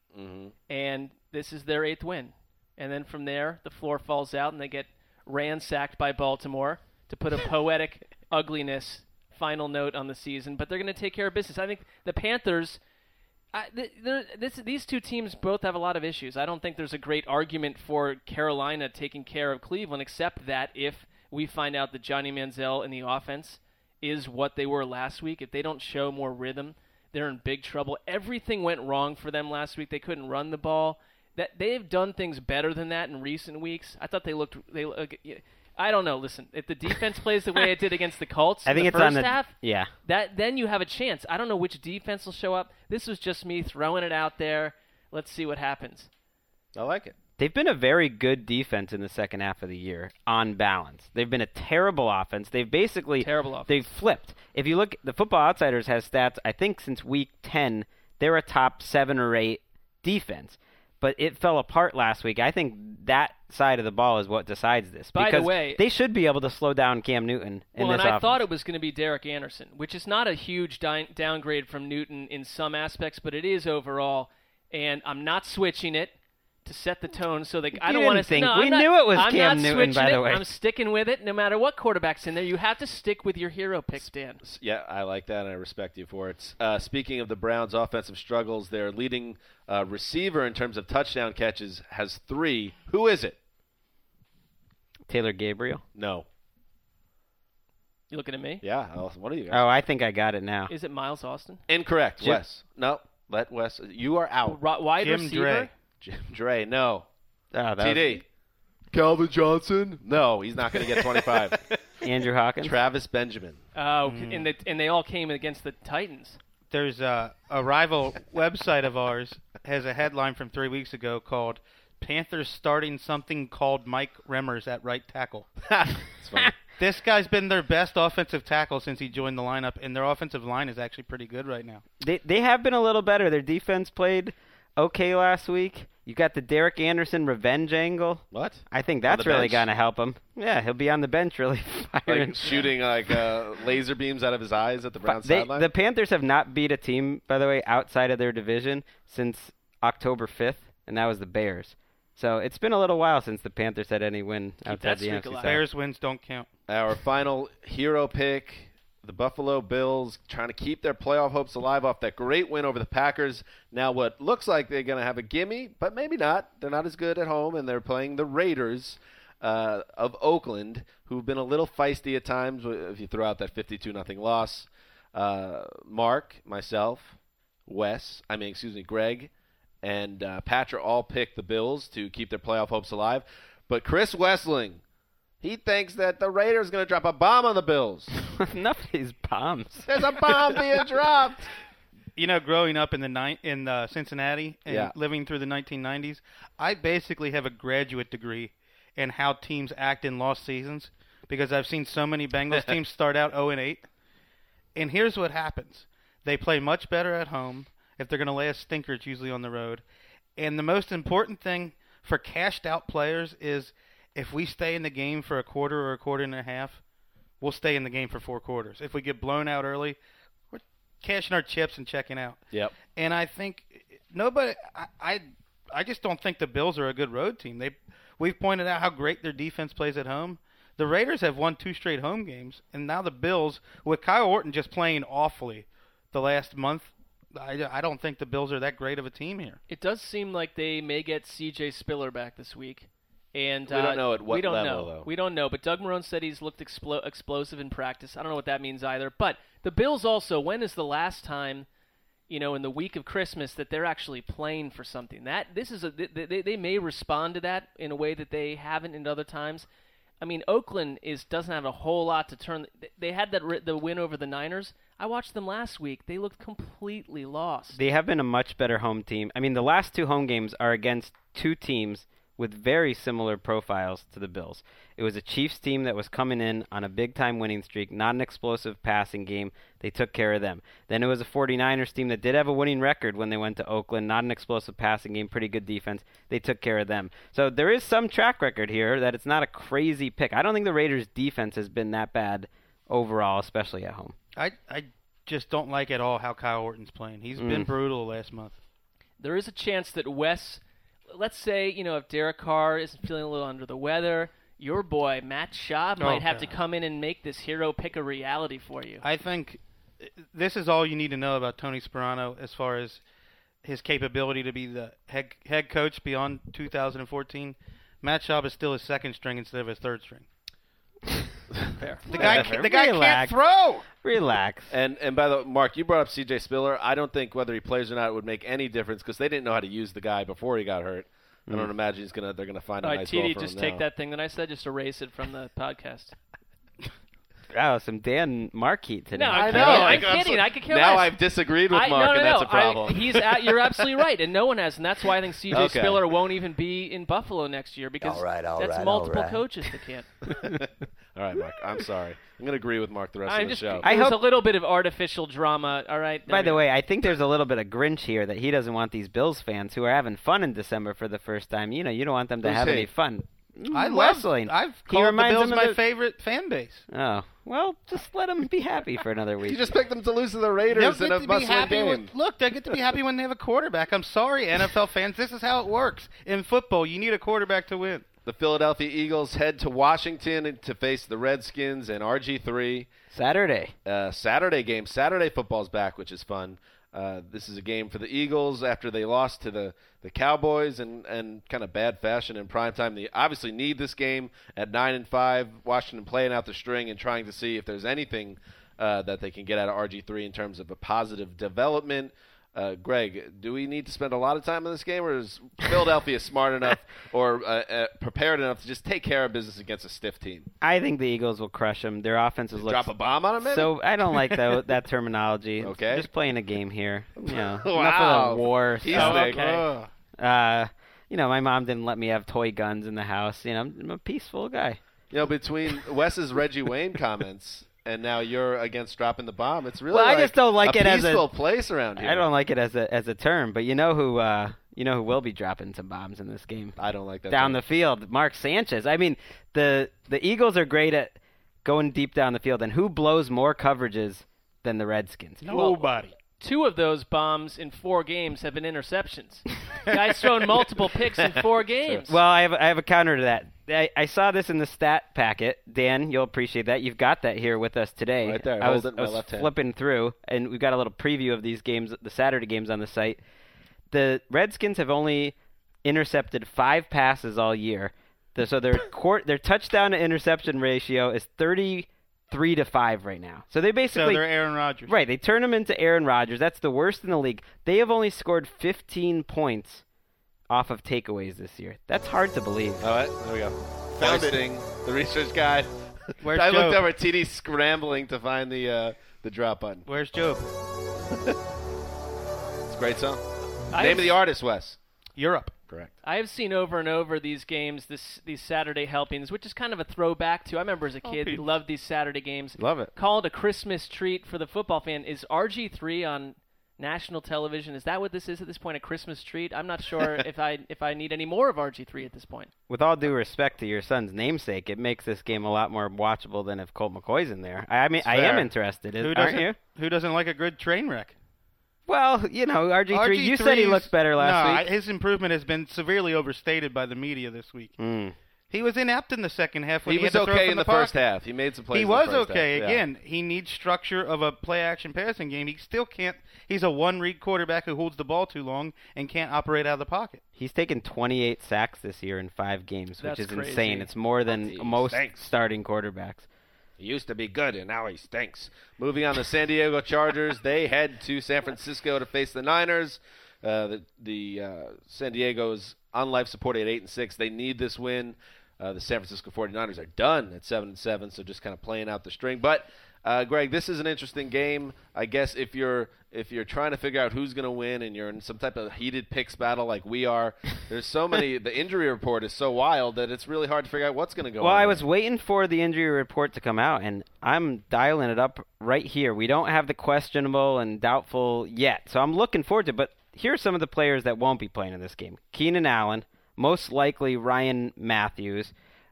and this is their 8th win. And then from there, the floor falls out, and they get ransacked by Baltimore to put a poetic ugliness final note on the season. But they're going to take care of business. I think the Panthers, these two teams both have a lot of issues. I don't think there's a great argument for Carolina taking care of Cleveland, except that if we find out that Johnny Manziel in the offense is what they were last week, if they don't show more rhythm, they're in big trouble. Everything went wrong for them last week. They couldn't run the ball. That they've done things better than that in recent weeks. I thought they looked. I don't know. Listen, if the defense plays the way it did against the Colts I think in the it's first on the half, yeah. then you have a chance. I don't know which defense will show up. This was just me throwing it out there. Let's see what happens. I like it. They've been a very good defense in the second half of the year, on balance. They've been a terrible offense. They've basically They've flipped. If you look, the Football Outsiders has stats. I think since week 10, they're a top 7 or 8 defense. But it fell apart last week. I think that side of the ball is what decides this. By the because way, they should be able to slow down Cam Newton in this and offense. I thought it was going to be Derek Anderson, which is not a huge downgrade from Newton in some aspects, but it is overall. And I'm not switching it to set the tone so that I don't want to think. No, We knew it was I'm Cam not Newton, by switching the way. I'm sticking with it no matter what quarterback's in there. You have to stick with your hero picks, Dan. Yeah, I like that, and I respect you for it. Speaking of the Browns' offensive struggles, their leading receiver in terms of touchdown catches has 3. Who is it? Taylor Gabriel? No. You looking at me? Yeah, what are you guys? Oh, I think I got it now. Is it Miles Austin? Incorrect, Jim- Wes. No, let Wes. You are out. Wide Jim receiver? Dre. Jim Dre, no. Oh, that TD. Calvin Johnson? No, he's not going to get 25. was Andrew Hawkins? Travis Benjamin. Oh, and they all came against the Titans. There's a rival website of ours has a headline from 3 weeks ago called Panthers starting something called Mike Remmers at right tackle. It's funny. This guy's been their best offensive tackle since he joined the lineup, and their offensive line is actually pretty good right now. They have been a little better. Their defense played okay last week. You got the Derek Anderson revenge angle. What? I think On that's the really bench? going to help him. Yeah, he'll be on the bench really firing. Like shooting laser beams out of his eyes at the Browns sideline? The Panthers have not beat a team, by the way, outside of their division since October 5th, and that was the Bears. So it's been a little while since the Panthers had any win outside that the streak NFC alive. South. Bears wins don't count. Our final hero pick, the Buffalo Bills, trying to keep their playoff hopes alive off that great win over the Packers. Now what looks like they're going to have a gimme, but maybe not. They're not as good at home, and they're playing the Raiders. of Oakland, who've been a little feisty at times if you throw out that 52-0 loss. Mark, myself, Greg, and Patra all picked the Bills to keep their playoff hopes alive. But Chris Wessling, he thinks that the Raiders are going to drop a bomb on the Bills. Enough of these bombs. There's a bomb being dropped. You know, growing up in Cincinnati and living through the 1990s, I basically have a graduate degree in how teams act in lost seasons because I've seen so many Bengals teams start out 0-8. And here's what happens. They play much better at home. If they're going to lay a stinker, it's usually on the road. And the most important thing for cashed-out players is if we stay in the game for a quarter or a quarter and a half, we'll stay in the game for 4 quarters. If we get blown out early, we're cashing our chips and checking out. Yep. And I think nobody – I just don't think the Bills are a good road team. We've pointed out how great their defense plays at home. The Raiders have won 2 straight home games, and now the Bills, with Kyle Orton just playing awfully the last month, I don't think the Bills are that great of a team here. It does seem like they may get C.J. Spiller back this week. And we don't know at what level, though. We don't know, but Doug Marrone said he's looked explosive in practice. I don't know what that means either. But the Bills also, when is the last time, in the week of Christmas, that they're actually playing for something? They may respond to that in a way that they haven't in other times. I mean, Oakland doesn't have a whole lot to turn. They had the win over the Niners. I watched them last week. They looked completely lost. They have been a much better home team. I mean, the last 2 home games are against 2 teams with very similar profiles to the Bills. It was a Chiefs team that was coming in on a big-time winning streak, not an explosive passing game. They took care of them. Then it was a 49ers team that did have a winning record when they went to Oakland, not an explosive passing game, pretty good defense. They took care of them. So there is some track record here that it's not a crazy pick. I don't think the Raiders' defense has been that bad overall, especially at home. I just don't like at all how Kyle Orton's playing. He's been brutal last month. There is a chance that Wes... Let's say, if Derek Carr is feeling a little under the weather, your boy, Matt Schaub, might have to come in and make this hero pick a reality for you. I think this is all you need to know about Tony Sparano as far as his capability to be the head coach beyond 2014. Matt Schaub is still his second string instead of his third string. Fair. The guy can't throw. Relax. And by the way, Mark, you brought up C.J. Spiller. I don't think whether he plays or not would make any difference because they didn't know how to use the guy before he got hurt. I don't imagine they're gonna find a nice role for him. just take that thing that I said, just erase it from the podcast. Wow, some Dan Mark heat today. No, I know. I'm kidding. I could care less. Now I've disagreed with Mark, and that's a problem. You're absolutely right, and no one has, and that's why I think C.J. Spiller won't even be in Buffalo next year because that's multiple coaches that can't. All right, Mark. I'm sorry. I'm going to agree with Mark the rest of the show. There's a little bit of artificial drama. All right. By the way, I think there's a little bit of Grinch here that he doesn't want these Bills fans who are having fun in December for the first time. You don't want them to have any fun. Wrestling. I've called the Bills my favorite fan base. Oh, well, just let them be happy for another week. You just picked them to lose to the Raiders in a must-win game. Look, they get to be happy when they have a quarterback. I'm sorry, NFL fans. This is how it works. In football, you need a quarterback to win. The Philadelphia Eagles head to Washington to face the Redskins and RG3. Saturday. Saturday game. Saturday football's back, which is fun. This is a game for the Eagles after they lost to the Cowboys in kind of bad fashion in primetime. They obviously need this game at 9-5. Washington playing out the string and trying to see if there's anything that they can get out of RG3 in terms of a positive development. Greg, do we need to spend a lot of time in this game, or is Philadelphia smart enough or prepared enough to just take care of business against a stiff team? I think the Eagles will crush them. Their offense is drop a bomb on them. Maybe? So I don't like that terminology. Okay, just playing a game here. Wow. Enough of the war. Okay. My mom didn't let me have toy guns in the house. I'm a peaceful guy. Between Wes's Reggie Wayne comments. And now you're against dropping the bomb. It's really I just don't like it as a peaceful place around here. I don't like it as a term, but you know who will be dropping some bombs in this game? I don't like that down term. the field. Mark Sanchez. I mean, the Eagles are great at going deep down the field, and who blows more coverages than the Redskins? Nobody. 2 of those bombs in 4 games have been interceptions. Guy's thrown multiple picks in 4 games. Well, I have a counter to that. I saw this in the stat packet. Dan, you'll appreciate that. You've got that here with us today. Right there. I was left hand. flipping through, and we've got a little preview of these games, the Saturday games on the site. The Redskins have only intercepted 5 passes all year. So their touchdown to interception ratio is 33-5 right now. So they basically they're Aaron Rodgers. Right, they turn him into Aaron Rodgers. That's the worst in the league. They have only scored 15 points off of takeaways this year. That's hard to believe. All right, there we go. Founding the research guide. Where's I Job? looked over TD scrambling to find the drop button. Where's Job? It's a great song. Name of the artist, Wes. Europe. Correct. I have seen over and over these games, these Saturday helpings, which is kind of a throwback to. I remember as a kid, loved these Saturday games. Love it. Called a Christmas treat for the football fan. Is RG3 on national television? Is that what this is at this point? A Christmas treat? I'm not sure if I need any more of RG3 at this point. With all due respect to your son's namesake, it makes this game a lot more watchable than if Colt McCoy's in there. I mean, I am interested. Aren't you? Who doesn't like a good train wreck? Well, RG3, you said he looked better last week. His improvement has been severely overstated by the media this week. He was inept in the second half when he was had to throw okay from in the first half. He made some plays. He in the was first okay. half. Yeah. Again, he needs structure of a play-action passing game. He still can't. He's a one-read quarterback who holds the ball too long and can't operate out of the pocket. He's taken 28 sacks this year in 5 games, That's which is crazy. insane. It's more than most starting quarterbacks. He used to be good, and now he stinks. Moving on, the San Diego Chargers. They head to San Francisco to face the Niners. The San Diego's on life support at 8-6. They need this win. The San Francisco 49ers are done at 7-7, so just kind of playing out the string. But Greg, this is an interesting game. I guess if you're trying to figure out who's going to win and you're in some type of heated picks battle like we are, there's so many. The injury report is so wild that it's really hard to figure out what's going to go on. Well, I was waiting for the injury report to come out, and I'm dialing it up right here. We don't have the questionable and doubtful yet, so I'm looking forward to it. But here are some of the players that won't be playing in this game. Keenan Allen, most likely Ryan Matthews.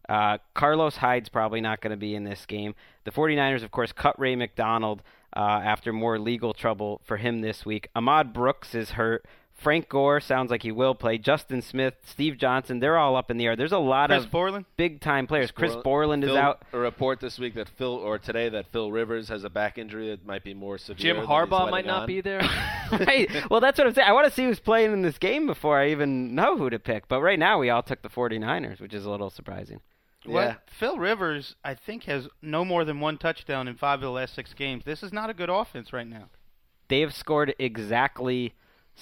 Carlos Hyde's probably not going to be in this game. The 49ers, of course, cut Ray McDonald after more legal trouble for him this week. Ahmad Brooks is hurt. Frank Gore sounds like he will play. Justin Smith, Steve Johnson, they're all up in the air. There's a lot of big-time players. Chris Borland is out. A report this week that today that Phil Rivers has a back injury that might be more severe. Jim Harbaugh might not be there. Right. Well, that's what I'm saying. I want to see who's playing in this game before I even know who to pick. But right now, we all took the 49ers, which is a little surprising. Well, Phil Rivers, I think, has no more than 1 touchdown in 5 of the last 6 games. This is not a good offense right now. They have scored exactly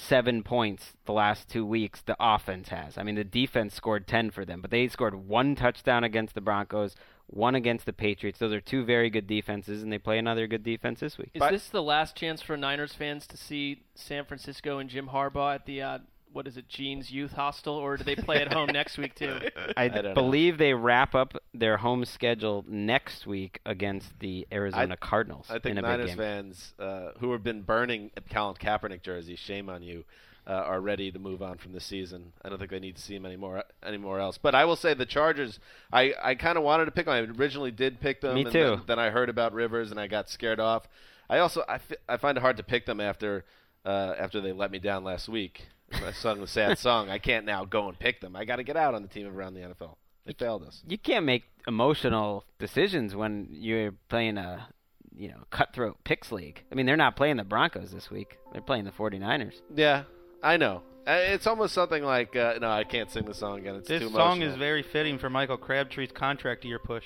7 points the last 2 weeks, the offense has. I mean, the defense scored 10 for them, but they scored 1 touchdown against the Broncos, 1 against the Patriots. Those are 2 very good defenses, and they play another good defense this week. Is this the last chance for Niners fans to see San Francisco and Jim Harbaugh at the what is it, Gene's Youth Hostel, or do they play at home next week too? I believe they wrap up their home schedule next week against the Arizona Cardinals. I think in a Niners big game. fans who have been burning Colin Kaepernick jerseys, shame on you, are ready to move on from the season. I don't think they need to see him anymore else. But I will say the Chargers, I kind of wanted to pick them. I originally did pick them. Me too. Then I heard about Rivers and I got scared off. I find it hard to pick them after they let me down last week. I sung the sad song. I can't now go and pick them. I got to get out on the team around the NFL. They failed us. You can't make emotional decisions when you're playing a cutthroat picks league. I mean, they're not playing the Broncos this week. They're playing the 49ers. Yeah, I know. It's almost something like, no, I can't sing the song again. It's too emotional. This song is very fitting for Michael Crabtree's contract year push,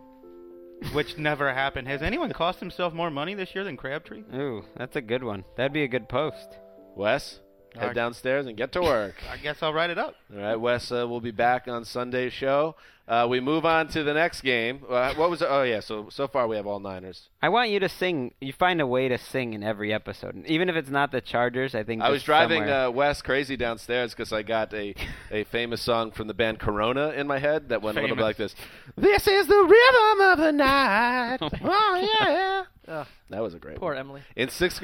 which never happened. Has anyone cost himself more money this year than Crabtree? Ooh, that's a good one. That'd be a good post. Wes? Head downstairs and get to work. I guess I'll write it up. All right, Wes will be back on Sunday's show. We move on to the next game. What was it? Oh, yeah, so far we have all Niners. I want you to sing. You find a way to sing in every episode. Even if it's not the Chargers, I think I was driving Wes crazy downstairs because I got a famous song from the band Corona in my head that went a little bit like this. This is the rhythm of the night. Oh, yeah. Oh, that was a great Poor one. Emily. In sixth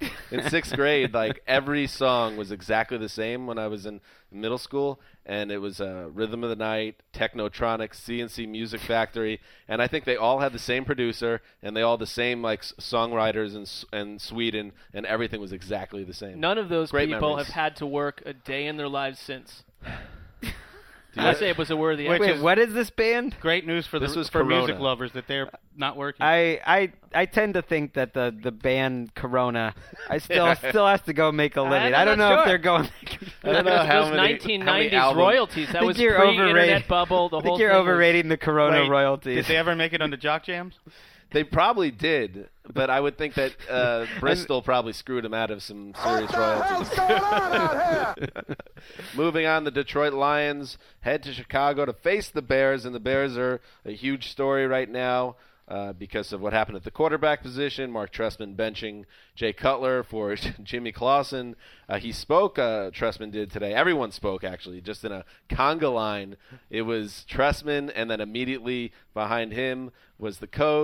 grade, like every song was exactly the same when I was in middle school, and it was Rhythm of the Night, Technotronic, CNC Music Factory, and I think they all had the same producer, and they all the same like songwriters in Sweden, and everything was exactly the same. None of those Great people memories. have had to work a day in their lives since. Do I say it was a worthy. Which Wait, is what is this band? great news for This was for Corona. music lovers that they're not working. I tend to think that the band Corona still has to go make a living. I don't know if they're going. I don't know how those many 1990s albums- royalties. That think was you're pre-internet overrated. bubble. The I whole think you're thing was- overrating the Corona Wait, royalties. Did they ever make it onto Jock Jams? They probably did, but I would think that Bristol probably screwed him out of some serious royalties. going on out here? Moving on, the Detroit Lions head to Chicago to face the Bears, and the Bears are a huge story right now because of what happened at the quarterback position. Mark Trestman benching Jay Cutler for Jimmy Clausen. He spoke, Trestman did today. Everyone spoke, actually, just in a conga line. It was Trestman, and then immediately behind him was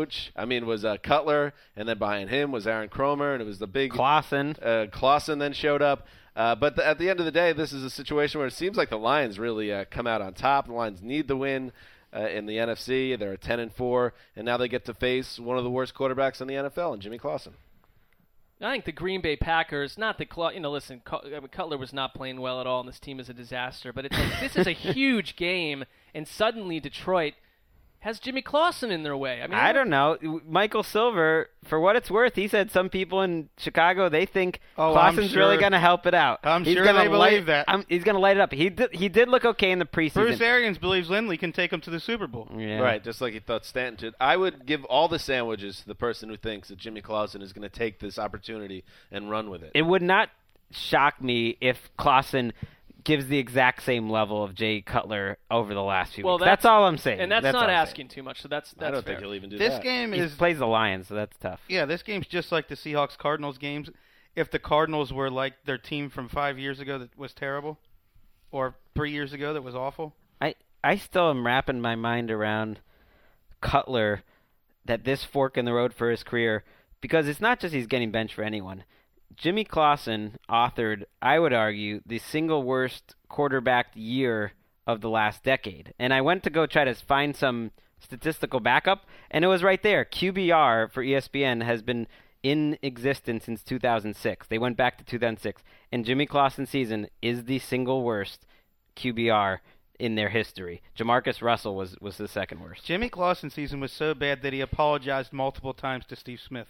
Cutler, and then behind him was Aaron Cromer, and it was the big Clausen. Clausen then showed up. But at the end of the day, this is a situation where it seems like the Lions really come out on top. The Lions need the win in the NFC. They're at 10-4, and now they get to face one of the worst quarterbacks in the NFL, and Jimmy Clausen. I think the Green Bay Packers, not the listen, Cutler was not playing well at all, and this team is a disaster. But it's like, this is a huge game, and suddenly Detroit has Jimmy Clausen in their way. I don't know. Michael Silver, for what it's worth, he said some people in Chicago, they think Clausen's really going to help it out. I'm He's sure gonna they believe that. He's going to light it up. He did look okay in the preseason. Bruce Arians believes Lindley can take him to the Super Bowl. Yeah. Right, just like he thought Stanton did. I would give all the sandwiches to the person who thinks that Jimmy Clausen is going to take this opportunity and run with it. It would not shock me if Clausen gives the exact same level of Jay Cutler over the last few weeks. That's all I'm saying. And that's not asking too much, so that's I don't fair. think he'll even do This that. game He plays the Lions, so that's tough. Yeah, this game's just like the Seahawks-Cardinals games. If the Cardinals were like their team from 5 years ago that was terrible, or 3 years ago that was awful. I still am wrapping my mind around Cutler, that this fork in the road for his career, because it's not just he's getting benched for anyone. Jimmy Clausen authored, I would argue, the single worst quarterback year of the last decade. And I went to go try to find some statistical backup, and it was right there. QBR for ESPN has been in existence since 2006. They went back to 2006. And Jimmy Clausen's season is the single worst QBR in their history. Jamarcus Russell was the second worst. Jimmy Clausen's season was so bad that he apologized multiple times to Steve Smith.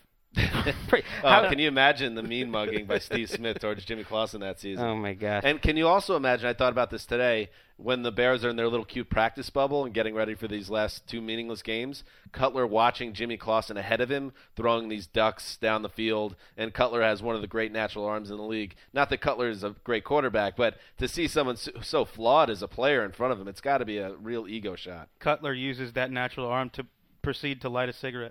Can you imagine the mean mugging by Steve Smith towards Jimmy Clausen that season? Oh, my gosh. And can you also imagine, I thought about this today, when the Bears are in their little cute practice bubble and getting ready for these last two meaningless games, Cutler watching Jimmy Clausen ahead of him, throwing these ducks down the field, and Cutler has one of the great natural arms in the league. Not that Cutler is a great quarterback, but to see someone so flawed as a player in front of him, it's got to be a real ego shot. Cutler uses that natural arm to proceed to light a cigarette.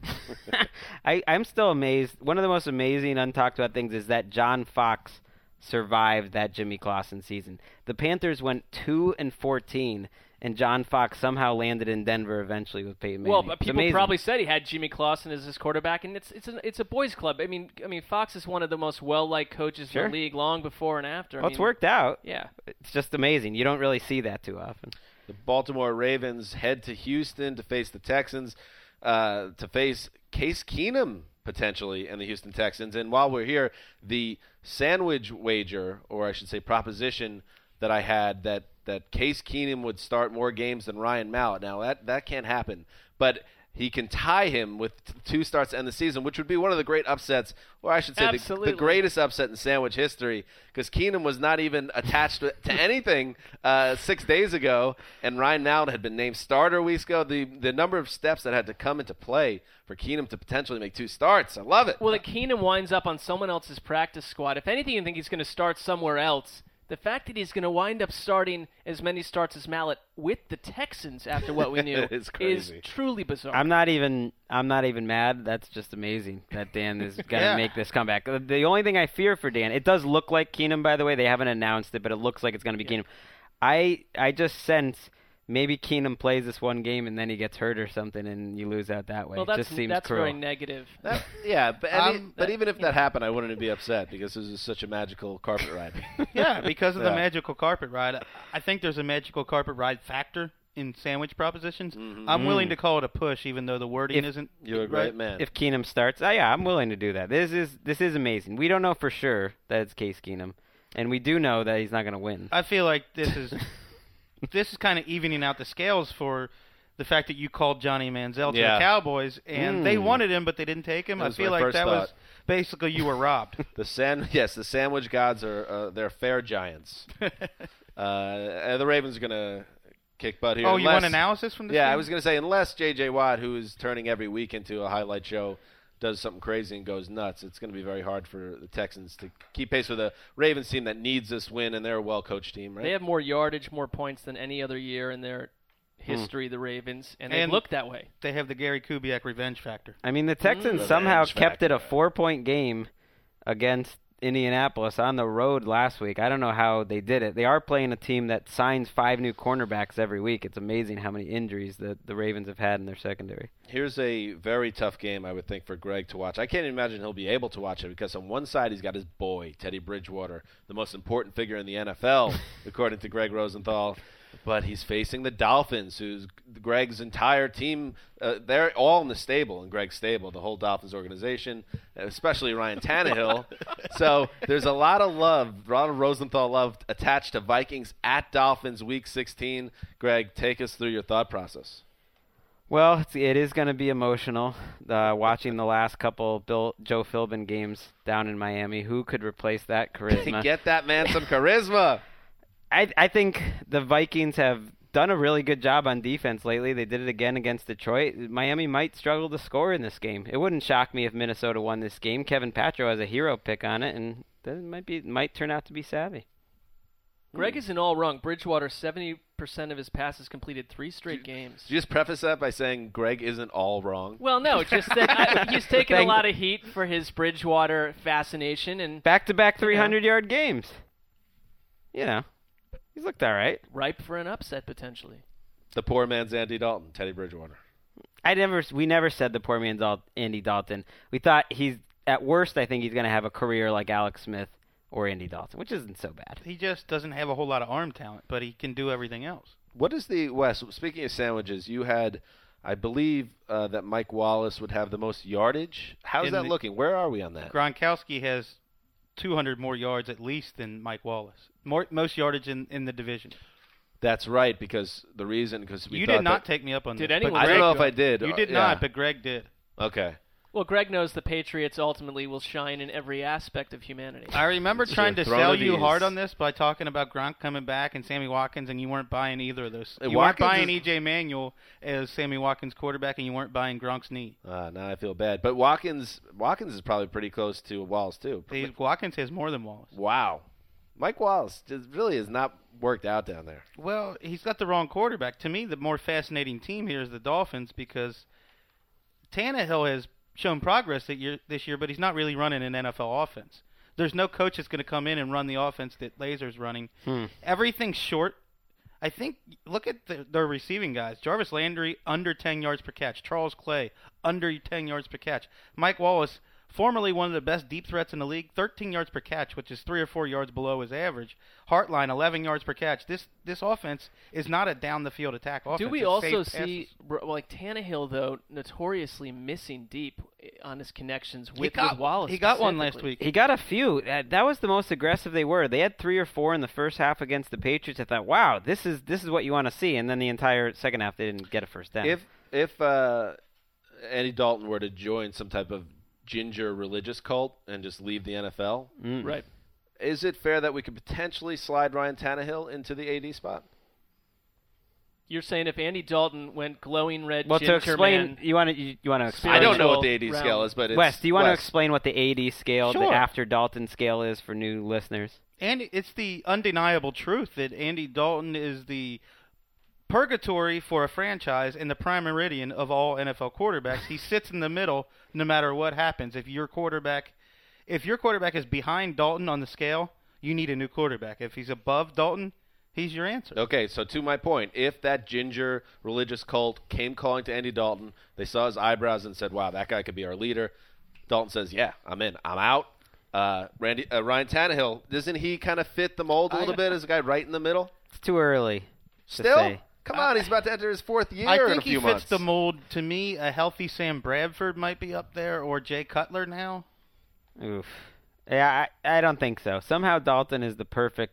I'm still amazed. One of the most amazing untalked about things is that John Fox survived that Jimmy Clausen season. The Panthers went 2-14, and John Fox somehow landed in Denver eventually with Peyton Manning. Well, but It's people amazing. probably said he had Jimmy Clausen as his quarterback, and it's a boys' club. I mean, Fox is one of the most well-liked coaches in the league, long before and after. Well, it's worked out. Yeah, it's just amazing. You don't really see that too often. The Baltimore Ravens head to Houston to face the Texans, to face Case Keenum potentially and the Houston Texans. And while we're here, the sandwich wager, or I should say proposition that I had, that Case Keenum would start more games than Ryan Mallett. Now, that can't happen. But he can tie him with two starts to end the season, which would be one of the great upsets, or I should say the greatest upset in sandwich history, because Keenum was not even attached to anything 6 days ago, and Ryan Mallett had been named starter weeks ago. The number of steps that had to come into play for Keenum to potentially make two starts, I love it. Well, that Keenum winds up on someone else's practice squad. If anything, you think he's going to start somewhere else. The fact that he's going to wind up starting as many starts as Mallett with the Texans after what we knew is truly bizarre. I'm not even mad. That's just amazing that Dan is going to make this comeback. The only thing I fear for Dan, it does look like Keenum, by the way. They haven't announced it, but it looks like it's going to be Keenum. I just sense maybe Keenum plays this one game and then he gets hurt or something and you lose out that way. Well, it just seems that's cruel. very negative. But even if that happened, I wouldn't be upset because this is such a magical carpet ride. Yeah, because of the magical carpet ride. I think there's a magical carpet ride factor in sandwich propositions. Mm-hmm. I'm willing to call it a push, even though the wording isn't. You're a great man. If Keenum starts, I'm willing to do that. This is amazing. We don't know for sure that it's Case Keenum, and we do know that he's not going to win. I feel like this is this is kind of evening out the scales for the fact that you called Johnny Manziel to Yeah. the Cowboys, and they wanted him, but they didn't take him. That I was feel my like first that thought. was basically you were robbed. The sandwich gods are they're fair giants. And the Ravens are gonna kick butt here. Oh, you want unless- analysis from this Yeah, game? I was gonna say unless J.J. Watt, who is turning every week into a highlight show, does something crazy and goes nuts, it's gonna be very hard for the Texans to keep pace with a Ravens team that needs this win, and they're a well-coached team, right? They have more yardage, more points than any other year in their history, the Ravens, and they look that way. They have the Gary Kubiak revenge factor. I mean, the Texans somehow kept it a 4-point game against Indianapolis on the road last week. I don't know how they did it. They are playing a team that signs 5 new cornerbacks every week. It's amazing how many injuries the Ravens have had in their secondary. Here's a very tough game, I would think, for Greg to watch. I can't even imagine he'll be able to watch it because on one side he's got his boy, Teddy Bridgewater, the most important figure in the NFL, according to Greg Rosenthal. But he's facing the Dolphins, who's Greg's entire team. They're all in the stable, in Greg's stable, the whole Dolphins organization, especially Ryan Tannehill. So there's a lot of love, a lot of Rosenthal love attached to Vikings at Dolphins Week 16. Greg, take us through your thought process. Well, it is going to be emotional watching the last couple Joe Philbin games down in Miami. Who could replace that charisma? Get that man some charisma. I think the Vikings have done a really good job on defense lately. They did it again against Detroit. Miami might struggle to score in this game. It wouldn't shock me if Minnesota won this game. Kevin Patro has a hero pick on it, and that might turn out to be savvy. Greg isn't all wrong. Bridgewater, 70% of his passes completed 3 straight games. Did you just preface that by saying Greg isn't all wrong? Well, no, just that he's taken a lot of heat for his Bridgewater fascination. And back-to-back 300-yard games. You know. He's looked all right. Ripe for an upset, potentially. The poor man's Andy Dalton, Teddy Bridgewater. We never said the poor man's Andy Dalton. We thought at worst, I think he's going to have a career like Alex Smith or Andy Dalton, which isn't so bad. He just doesn't have a whole lot of arm talent, but he can do everything else. What is Wes, speaking of sandwiches, you had, I believe, that Mike Wallace would have the most yardage. How's that looking? Where are we on that? Gronkowski has 200 more yards at least than Mike Wallace. Most yardage in the division. That's right, because you did not take me up on this. Did anyone? I don't know if I did. You did not, but Greg did. Okay. Well, Greg knows the Patriots ultimately will shine in every aspect of humanity. I remember trying to sell you hard on this by talking about Gronk coming back and Sammy Watkins, and you weren't buying either of those. You weren't buying E.J. Manuel as Sammy Watkins' quarterback, and you weren't buying Gronk's knee. Now I feel bad. But Watkins is probably pretty close to Wallace, too. Watkins has more than Wallace. Wow. Mike Wallace just really has not worked out down there. Well, he's got the wrong quarterback. To me, the more fascinating team here is the Dolphins because Tannehill has shown progress this year, but he's not really running an NFL offense. There's no coach that's going to come in and run the offense that Lazer's running. Everything's short. I think, look at their receiving guys. Jarvis Landry, under 10 yards per catch. Charles Clay, under 10 yards per catch. Mike Wallace, formerly one of the best deep threats in the league, 13 yards per catch, which is 3 or 4 yards below his average. Hartline, 11 yards per catch. This offense is not a down-the-field attack offense. Do we also see, like Tannehill, though, notoriously missing deep on his connections with Wallace? He got one last week. He got a few. That was the most aggressive they were. They had 3 or 4 in the first half against the Patriots. I thought, wow, this is what you want to see. And then the entire second half, they didn't get a first down. If Andy Dalton were to join some type of ginger religious cult and just leave the NFL, right? Is it fair that we could potentially slide Ryan Tannehill into the AD spot? You're saying if Andy Dalton went glowing red, well, ginger to explain, man, you want to explain. I don't know what the AD scale is, but it's Wes, do you want to explain what the AD scale, sure, the after Dalton scale is for new listeners? And it's the undeniable truth that Andy Dalton is the purgatory for a franchise and the prime meridian of all NFL quarterbacks. He sits in the middle no matter what happens. If your quarterback is behind Dalton on the scale, you need a new quarterback. If he's above Dalton, he's your answer. Okay, so to my point, if that ginger religious cult came calling to Andy Dalton, they saw his eyebrows and said, wow, that guy could be our leader. Dalton says, yeah, I'm in. I'm out. Ryan Tannehill, doesn't he kind of fit the mold a little bit as a guy right in the middle? It's too early. Still? Come on, he's about to enter his 4th year in a few months. I think he fits the mold. To me, a healthy Sam Bradford might be up there, or Jay Cutler now. Oof. Yeah, I don't think so. Somehow Dalton is the perfect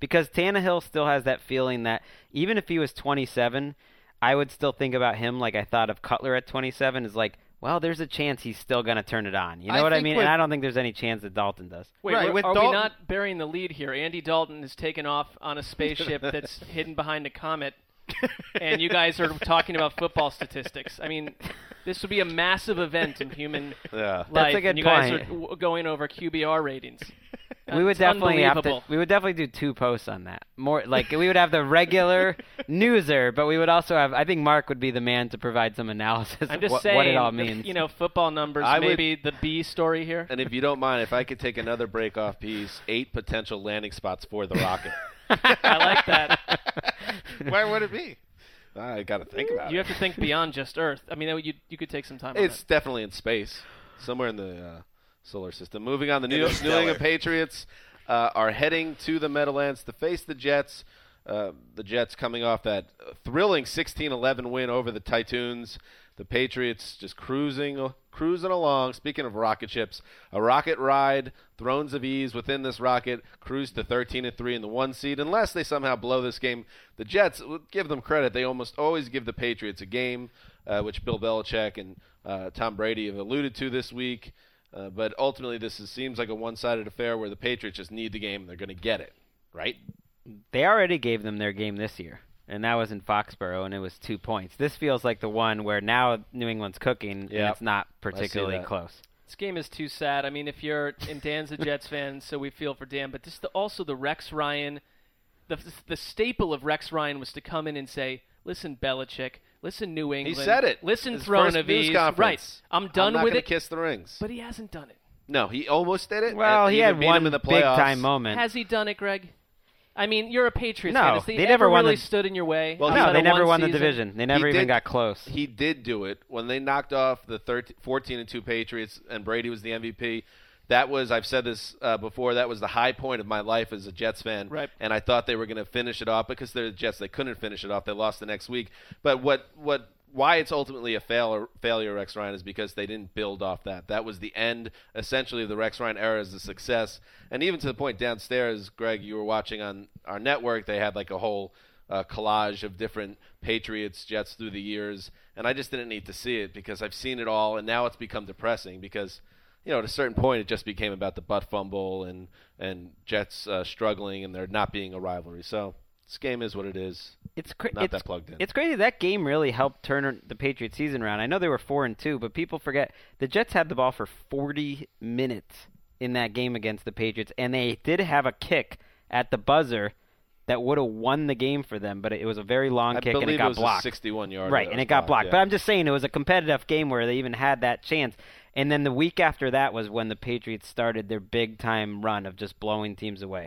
because Tannehill still has that feeling that even if he was 27, I would still think about him like I thought of Cutler at 27 is like, well, there's a chance he's still going to turn it on. You know what I mean? And I don't think there's any chance that Dalton does. Wait, Right, are with we Dalton- not burying the lead here? Andy Dalton is taken off on a spaceship that's hidden behind a comet, and you guys are talking about football statistics. I mean, this would be a massive event in human Yeah. life, a good and you guys point. are going over QBR ratings. We would That's definitely have to. unbelievable. We would definitely do 2 posts on that. More like we would have the regular newser, but we would also have. I think Mark would be the man to provide some analysis I'm of just what saying, it all means. you know, football numbers, I would- maybe the B story here. And if you don't mind, if I could take another break-off piece, 8 potential landing spots for the Rocket. I like that. Where would it be? I got to think about You it. have to think beyond just Earth. I mean, you could take some time on It's that. definitely in space, somewhere in the solar system. Moving on, the New Interstellar. England Patriots are heading to the Meadowlands to face the Jets. The Jets coming off that thrilling 16-11 win over the Titans. The Patriots just cruising along. Speaking of rocket ships, a rocket ride, thrones of ease within this rocket, cruise to 13-3 in the 1 seed. Unless they somehow blow this game, the Jets, give them credit, they almost always give the Patriots a game, which Bill Belichick and Tom Brady have alluded to this week. But ultimately, seems like a one-sided affair where the Patriots just need the game and they're going to get it, right? They already gave them their game this year, and that was in Foxborough, and it was 2 points. This feels like the one where now New England's cooking, and Yep. it's not I see particularly that. close. This game is too sad. I mean, if you're and Dan's a Jets fan, so we feel for Dan. But also the Rex Ryan, the staple of Rex Ryan was to come in and say, "Listen, Belichick, listen, New England." He said it. Listen, His Throne first of news Ease. conference. Right. I'm done not with gonna it. Kiss the rings. But he hasn't done it. No, he almost did it. Well, and he even had beat one him in the big playoffs. time moment. Has he done it, Greg? I mean, you're a Patriots No, fan. Has he they never ever won really the- stood in your way? Well, outside No, they of never one won the season? division. They never He even did- got close. He did do it when they knocked off the 14-2 Patriots and Brady was the MVP. That was, I've said this before, that was the high point of my life as a Jets fan. Right. And I thought they were going to finish it off because they're the Jets. They couldn't finish it off. They lost the next week. But why it's ultimately a failure, Rex Ryan, is because they didn't build off that. That was the end, essentially, of the Rex Ryan era as a success. And even to the point downstairs, Greg, you were watching on our network, they had like a whole collage of different Patriots, Jets through the years. And I just didn't need to see it because I've seen it all, and now it's become depressing because – at a certain point, it just became about the butt fumble and Jets struggling and there not being a rivalry. So this game is what it is. It's Not that plugged in. It's crazy. That game really helped turn the Patriots season around. I know they were 4-2, but people forget the Jets had the ball for 40 minutes in that game against the Patriots, and they did have a kick at the buzzer that would have won the game for them, but it was a very long kick and it got blocked. A 61-yard. Right, and it got blocked. But I'm just saying it was a competitive game where they even had that chance. And then the week after that was when the Patriots started their big-time run of just blowing teams away.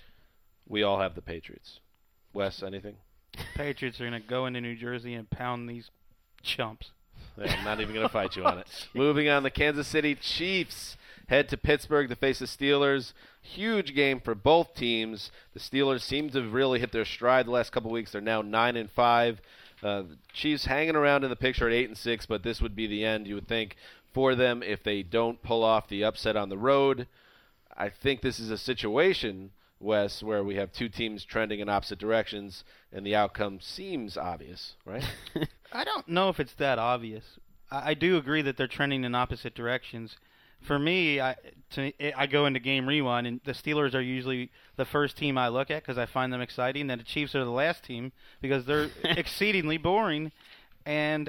We all have the Patriots. Wes, anything? Patriots are going to go into New Jersey and pound these chumps. Yeah, I'm not even going to fight you on it. Moving on, the Kansas City Chiefs head to Pittsburgh to face the Steelers. Huge game for both teams. The Steelers seem to have really hit their stride the last couple weeks. They're now 9-5. The Chiefs hanging around in the picture at 8-6, but this would be the end, you would think, for them if they don't pull off the upset on the road. I think this is a situation, Wes, where we have two teams trending in opposite directions, and the outcome seems obvious, right? I don't know if it's that obvious. I do agree that they're trending in opposite directions. For me, I go into Game Rewind, and the Steelers are usually the first team I look at because I find them exciting. Then the Chiefs are the last team because they're exceedingly boring. And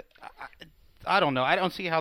I don't know. I don't see how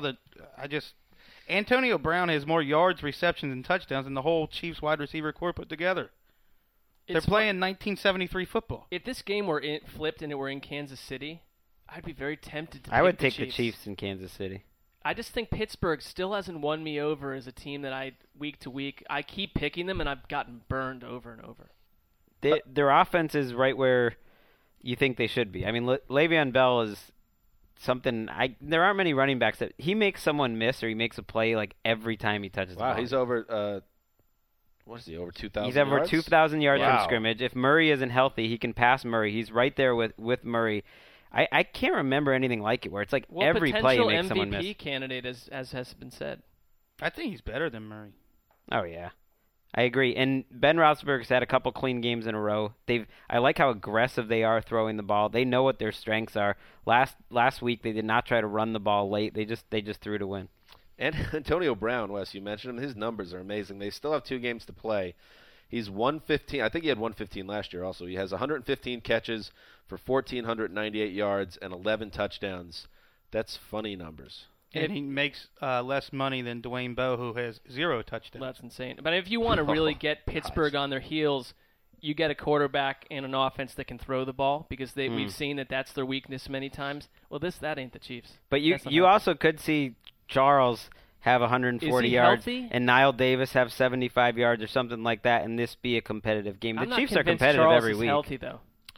Antonio Brown has more yards, receptions, and touchdowns than the whole Chiefs wide receiver corps put together. They're playing 1973 football. If this game were flipped and it were in Kansas City, I'd be very tempted to I would pick take the Chiefs in Kansas City. I just think Pittsburgh still hasn't won me over as a team that week to week, I keep picking them and I've gotten burned over and over. Their offense is right where you think they should be. I mean, Le'Veon Bell is something. There aren't many running backs that he makes someone miss or he makes a play like every time he touches the ball. Wow, he's over. What is he, over 2,000 He's over 2,000 yards Wow. from scrimmage. If Murray isn't healthy, he can pass Murray. He's right there with Murray. I can't remember anything like it where it's like every play he makes someone miss. Potential MVP candidate, as has been said. I think he's better than Murray. Oh, yeah. I agree. And Ben Roethlisberger's had a couple clean games in a row. I like how aggressive they are throwing the ball. They know what their strengths are. Last week they did not try to run the ball late. They just threw to win. And Antonio Brown, Wes, you mentioned him. His numbers are amazing. They still have 2 games to play. He's 115. I think he had 115 last year also. He has 115 catches for 1,498 yards and 11 touchdowns. That's funny numbers. And he makes less money than Dwayne Bowe, who has 0 touchdowns. That's insane. But if you want to really get Pittsburgh on their heels, you get a quarterback and an offense that can throw the ball because we've seen that's their weakness many times. Well, that ain't the Chiefs. But you also could see Charles have 140 yards healthy? and Niall Davis have 75 yards or something like that, and this be a competitive game. I'm the Chiefs are convinced competitive Charles every is week. Healthy though.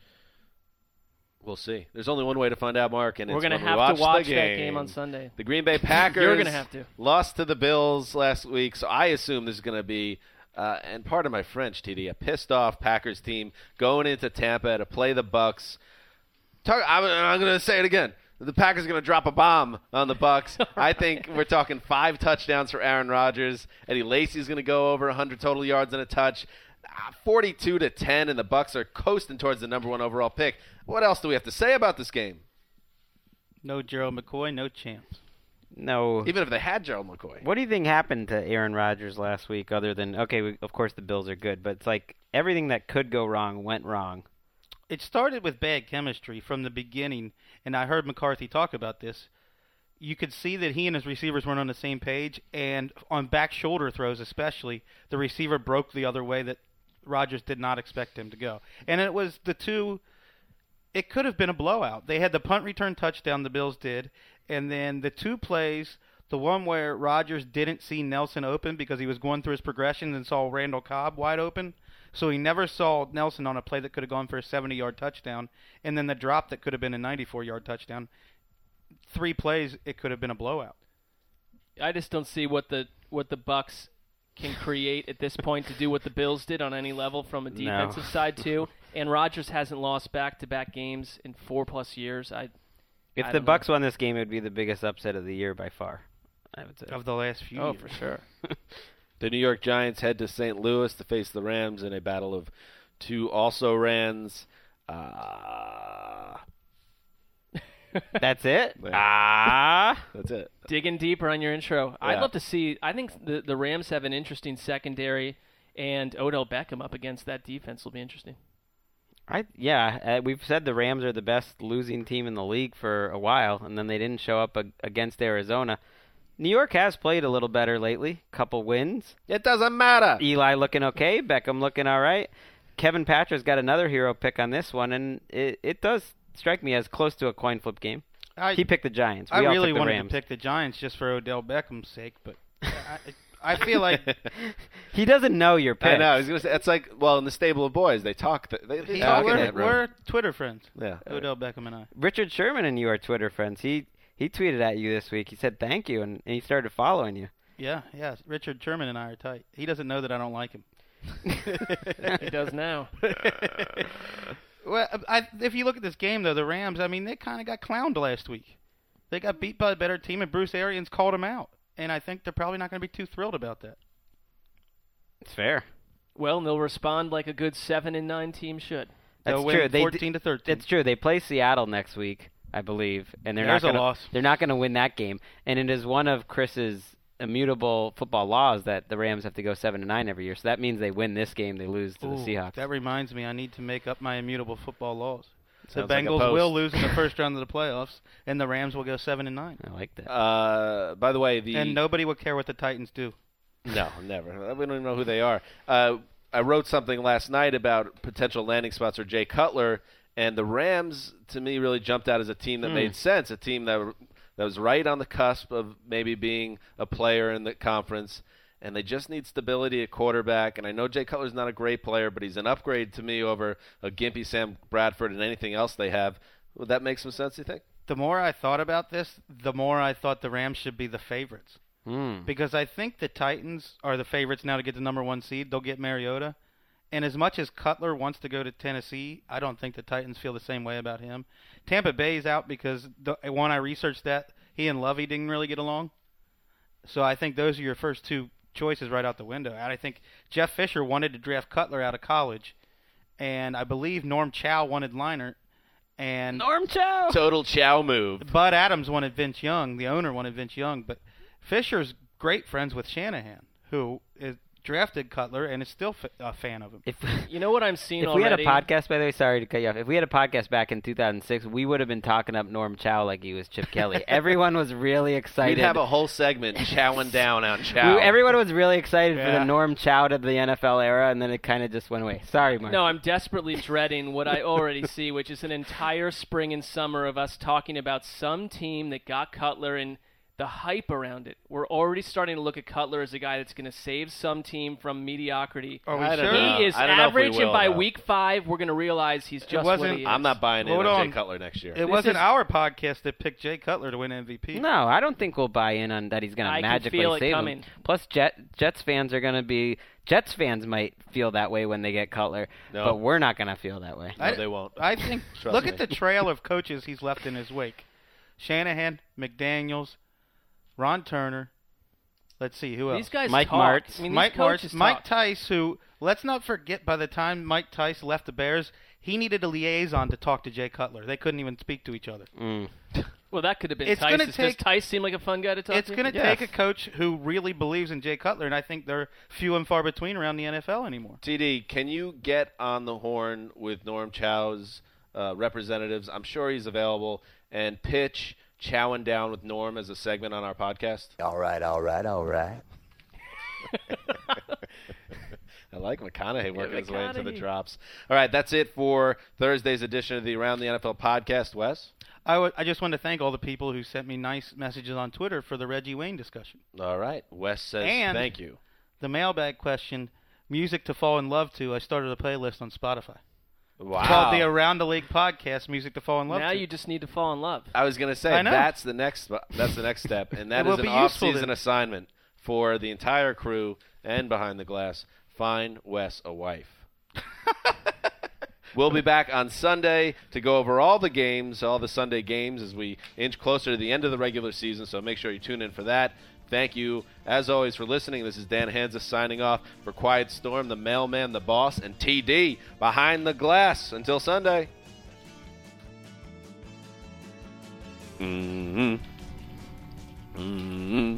We'll see. There's only one way to find out, Mark, and we're it's going to when we have to watch the that game on Sunday. The Green Bay Packers You're going to have to. Lost to the Bills last week, so I assume this is going to be, and pardon my French, TD, a pissed-off Packers team going into Tampa to play the Bucs. I'm going to say it again. The Packers are going to drop a bomb on the Bucs. I think we're talking 5 touchdowns for Aaron Rodgers. Eddie Lacy's going to go over 100 total yards and a touch. 42-10, and the Bucs are coasting towards the number 1 overall pick. What else do we have to say about this game? No Gerald McCoy, no chance. No. Even if they had Gerald McCoy. What do you think happened to Aaron Rodgers last week other than, of course the Bills are good, but it's like everything that could go wrong went wrong. It started with bad chemistry from the beginning, and I heard McCarthy talk about this. You could see that he and his receivers weren't on the same page, and on back shoulder throws especially, the receiver broke the other way that Rodgers did not expect him to go. And it was it could have been a blowout. They had the punt return touchdown, the Bills did, and then the 2 plays, the one where Rodgers didn't see Nelson open because he was going through his progressions and saw Randall Cobb wide open, so he never saw Nelson on a play that could have gone for a 70-yard touchdown, and then the drop that could have been a 94-yard touchdown. 3 plays, it could have been a blowout. I just don't see what the Bucs can create at this point to do what the Bills did on any level from a defensive side too. And Rodgers hasn't lost back-to-back games in 4+ years. If the Bucs won this game, it would be the biggest upset of the year by far, I would say. Of the last few years. Oh, for sure. The New York Giants head to St. Louis to face the Rams in a battle of 2 also-rans. That's it? That's it. Digging deeper on your intro. Yeah. I'd love to see – I think the Rams have an interesting secondary, and Odell Beckham up against that defense will be interesting. We've said the Rams are the best losing team in the league for a while, and then they didn't show up against Arizona. New York has played a little better lately. Couple wins. It doesn't matter. Eli looking okay. Beckham looking all right. Kevin Patrick's got another hero pick on this one, and it does strike me as close to a coin flip game. He picked the Giants. I really wanted to pick the Giants just for Odell Beckham's sake, but I feel like he doesn't know your pick. I know. I was gonna say it's like in the stable of boys they talk. We're Twitter friends. Yeah, Odell Beckham and I. Richard Sherman and you are Twitter friends. He tweeted at you this week. He said thank you, and he started following you. Yeah. Richard Sherman and I are tight. He doesn't know that I don't like him. He does now. Well, if you look at this game, though, the Rams, they kind of got clowned last week. They got beat by a better team, and Bruce Arians called them out. And I think they're probably not going to be too thrilled about that. It's fair. Well, and they'll respond like a good 7-9 team should. That's They'll win 14-13. That's true. They play Seattle next week, I believe, and they're not going to win that game. And it is one of Chris's immutable football laws that the Rams have to go 7-9 every year. So that means they win this game, they lose to the Seahawks. That reminds me, I need to make up my immutable football laws. Sounds the Bengals like will lose in the first round of the playoffs, and the Rams will go 7-9. I like that. By the way, and nobody will care what the Titans do. No, never. We don't even know who they are. I wrote something last night about potential landing spots for Jay Cutler, and the Rams, to me, really jumped out as a team that made sense, a team that was right on the cusp of maybe being a player in the conference, and they just need stability at quarterback. And I know Jay Cutler's not a great player, but he's an upgrade to me over a gimpy Sam Bradford and anything else they have. Would that make some sense, you think? The more I thought about this, the more I thought the Rams should be the favorites. Because I think the Titans are the favorites now to get the number 1 seed. They'll get Mariota. And as much as Cutler wants to go to Tennessee, I don't think the Titans feel the same way about him. Tampa Bay's out because, I researched that, he and Lovey didn't really get along. So I think those are your first 2 choices right out the window. And I think Jeff Fisher wanted to draft Cutler out of college, and I believe Norm Chow wanted Leinart, and Norm Chow. Total Chow move. Bud Adams wanted Vince Young. The owner wanted Vince Young, but Fisher's great friends with Shanahan, who drafted Cutler and is still a fan of him. You know what I'm seeing If already? we had a podcast, by the way, sorry to cut you off. If we had a podcast back in 2006, we would have been talking up Norm Chow like he was Chip Kelly. Everyone was really excited. We'd have a whole segment chowing down on Chow. Everyone was really excited for Yeah. the Norm Chow to the NFL era, and then it kind of just went away. Sorry, Mark. No, I'm desperately dreading what I already see, which is an entire spring and summer of us talking about some team that got Cutler and the hype around it. We're already starting to look at Cutler as a guy that's going to save some team from mediocrity. Are we I don't sure? know. He is I don't know if we average, will, and by though. week 5, we're going to realize he's just what wasn't- he is. I'm not buying in Hold on on. Jay Cutler next year. It wasn't is- our podcast that picked Jay Cutler to win MVP. No, I don't think we'll buy in on that he's going I to can magically feel it save coming. him. Plus, Jets fans are going to be Jets fans might feel that way when they get Cutler, No. but we're not going to feel that way. No, they won't. I think. Trust Look me. at the trail of coaches he's left in his wake: Shanahan, McDaniels, Ron Turner. Let's see who else. These guys Mike talk. Martz. I mean, Mike these coaches Martz, Mike talk. Tice, who, let's not forget, by the time Mike Tice left the Bears, he needed a liaison to talk to Jay Cutler. They couldn't even speak to each other. Well, that could have been It's Tice. gonna Does take- Tice seem like a fun guy to talk It's to? going to Yes. take a coach who really believes in Jay Cutler, and I think they're few and far between around the NFL anymore. TD, can you get on the horn with Norm Chow's representatives? I'm sure he's available, and pitch chowing down with Norm as a segment on our podcast. All right. I like McConaughey working his way into the McConaughey. drops. All right, that's it for Thursday's edition of the Around the NFL podcast. Wes? I just want to thank all the people who sent me nice messages on Twitter for the Reggie Wayne discussion. All right. Wes says And- thank you. The mailbag question, music to fall in love to, I started a playlist on Spotify. Wow. It's called the Around the League podcast, music to fall in love Now to. you just need to fall in love. I was going to say I know. that's the next step, and that It is will an be useful off-season to- assignment for the entire crew and Behind the Glass. Find Wes a wife. We'll be back on Sunday to go over all the Sunday games as we inch closer to the end of the regular season, so make sure you tune in for that. Thank you, as always, for listening. This is Dan Hansa signing off for Quiet Storm, the Mailman, the Boss, and TD Behind the Glass. Until Sunday. Mm-hmm. Mm-hmm.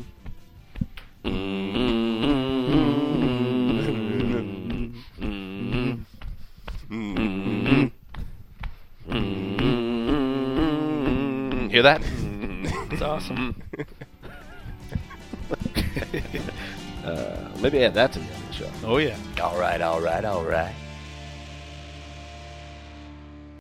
Hear that? It's awesome. Maybe add that to the end of the show. Oh, yeah. All right.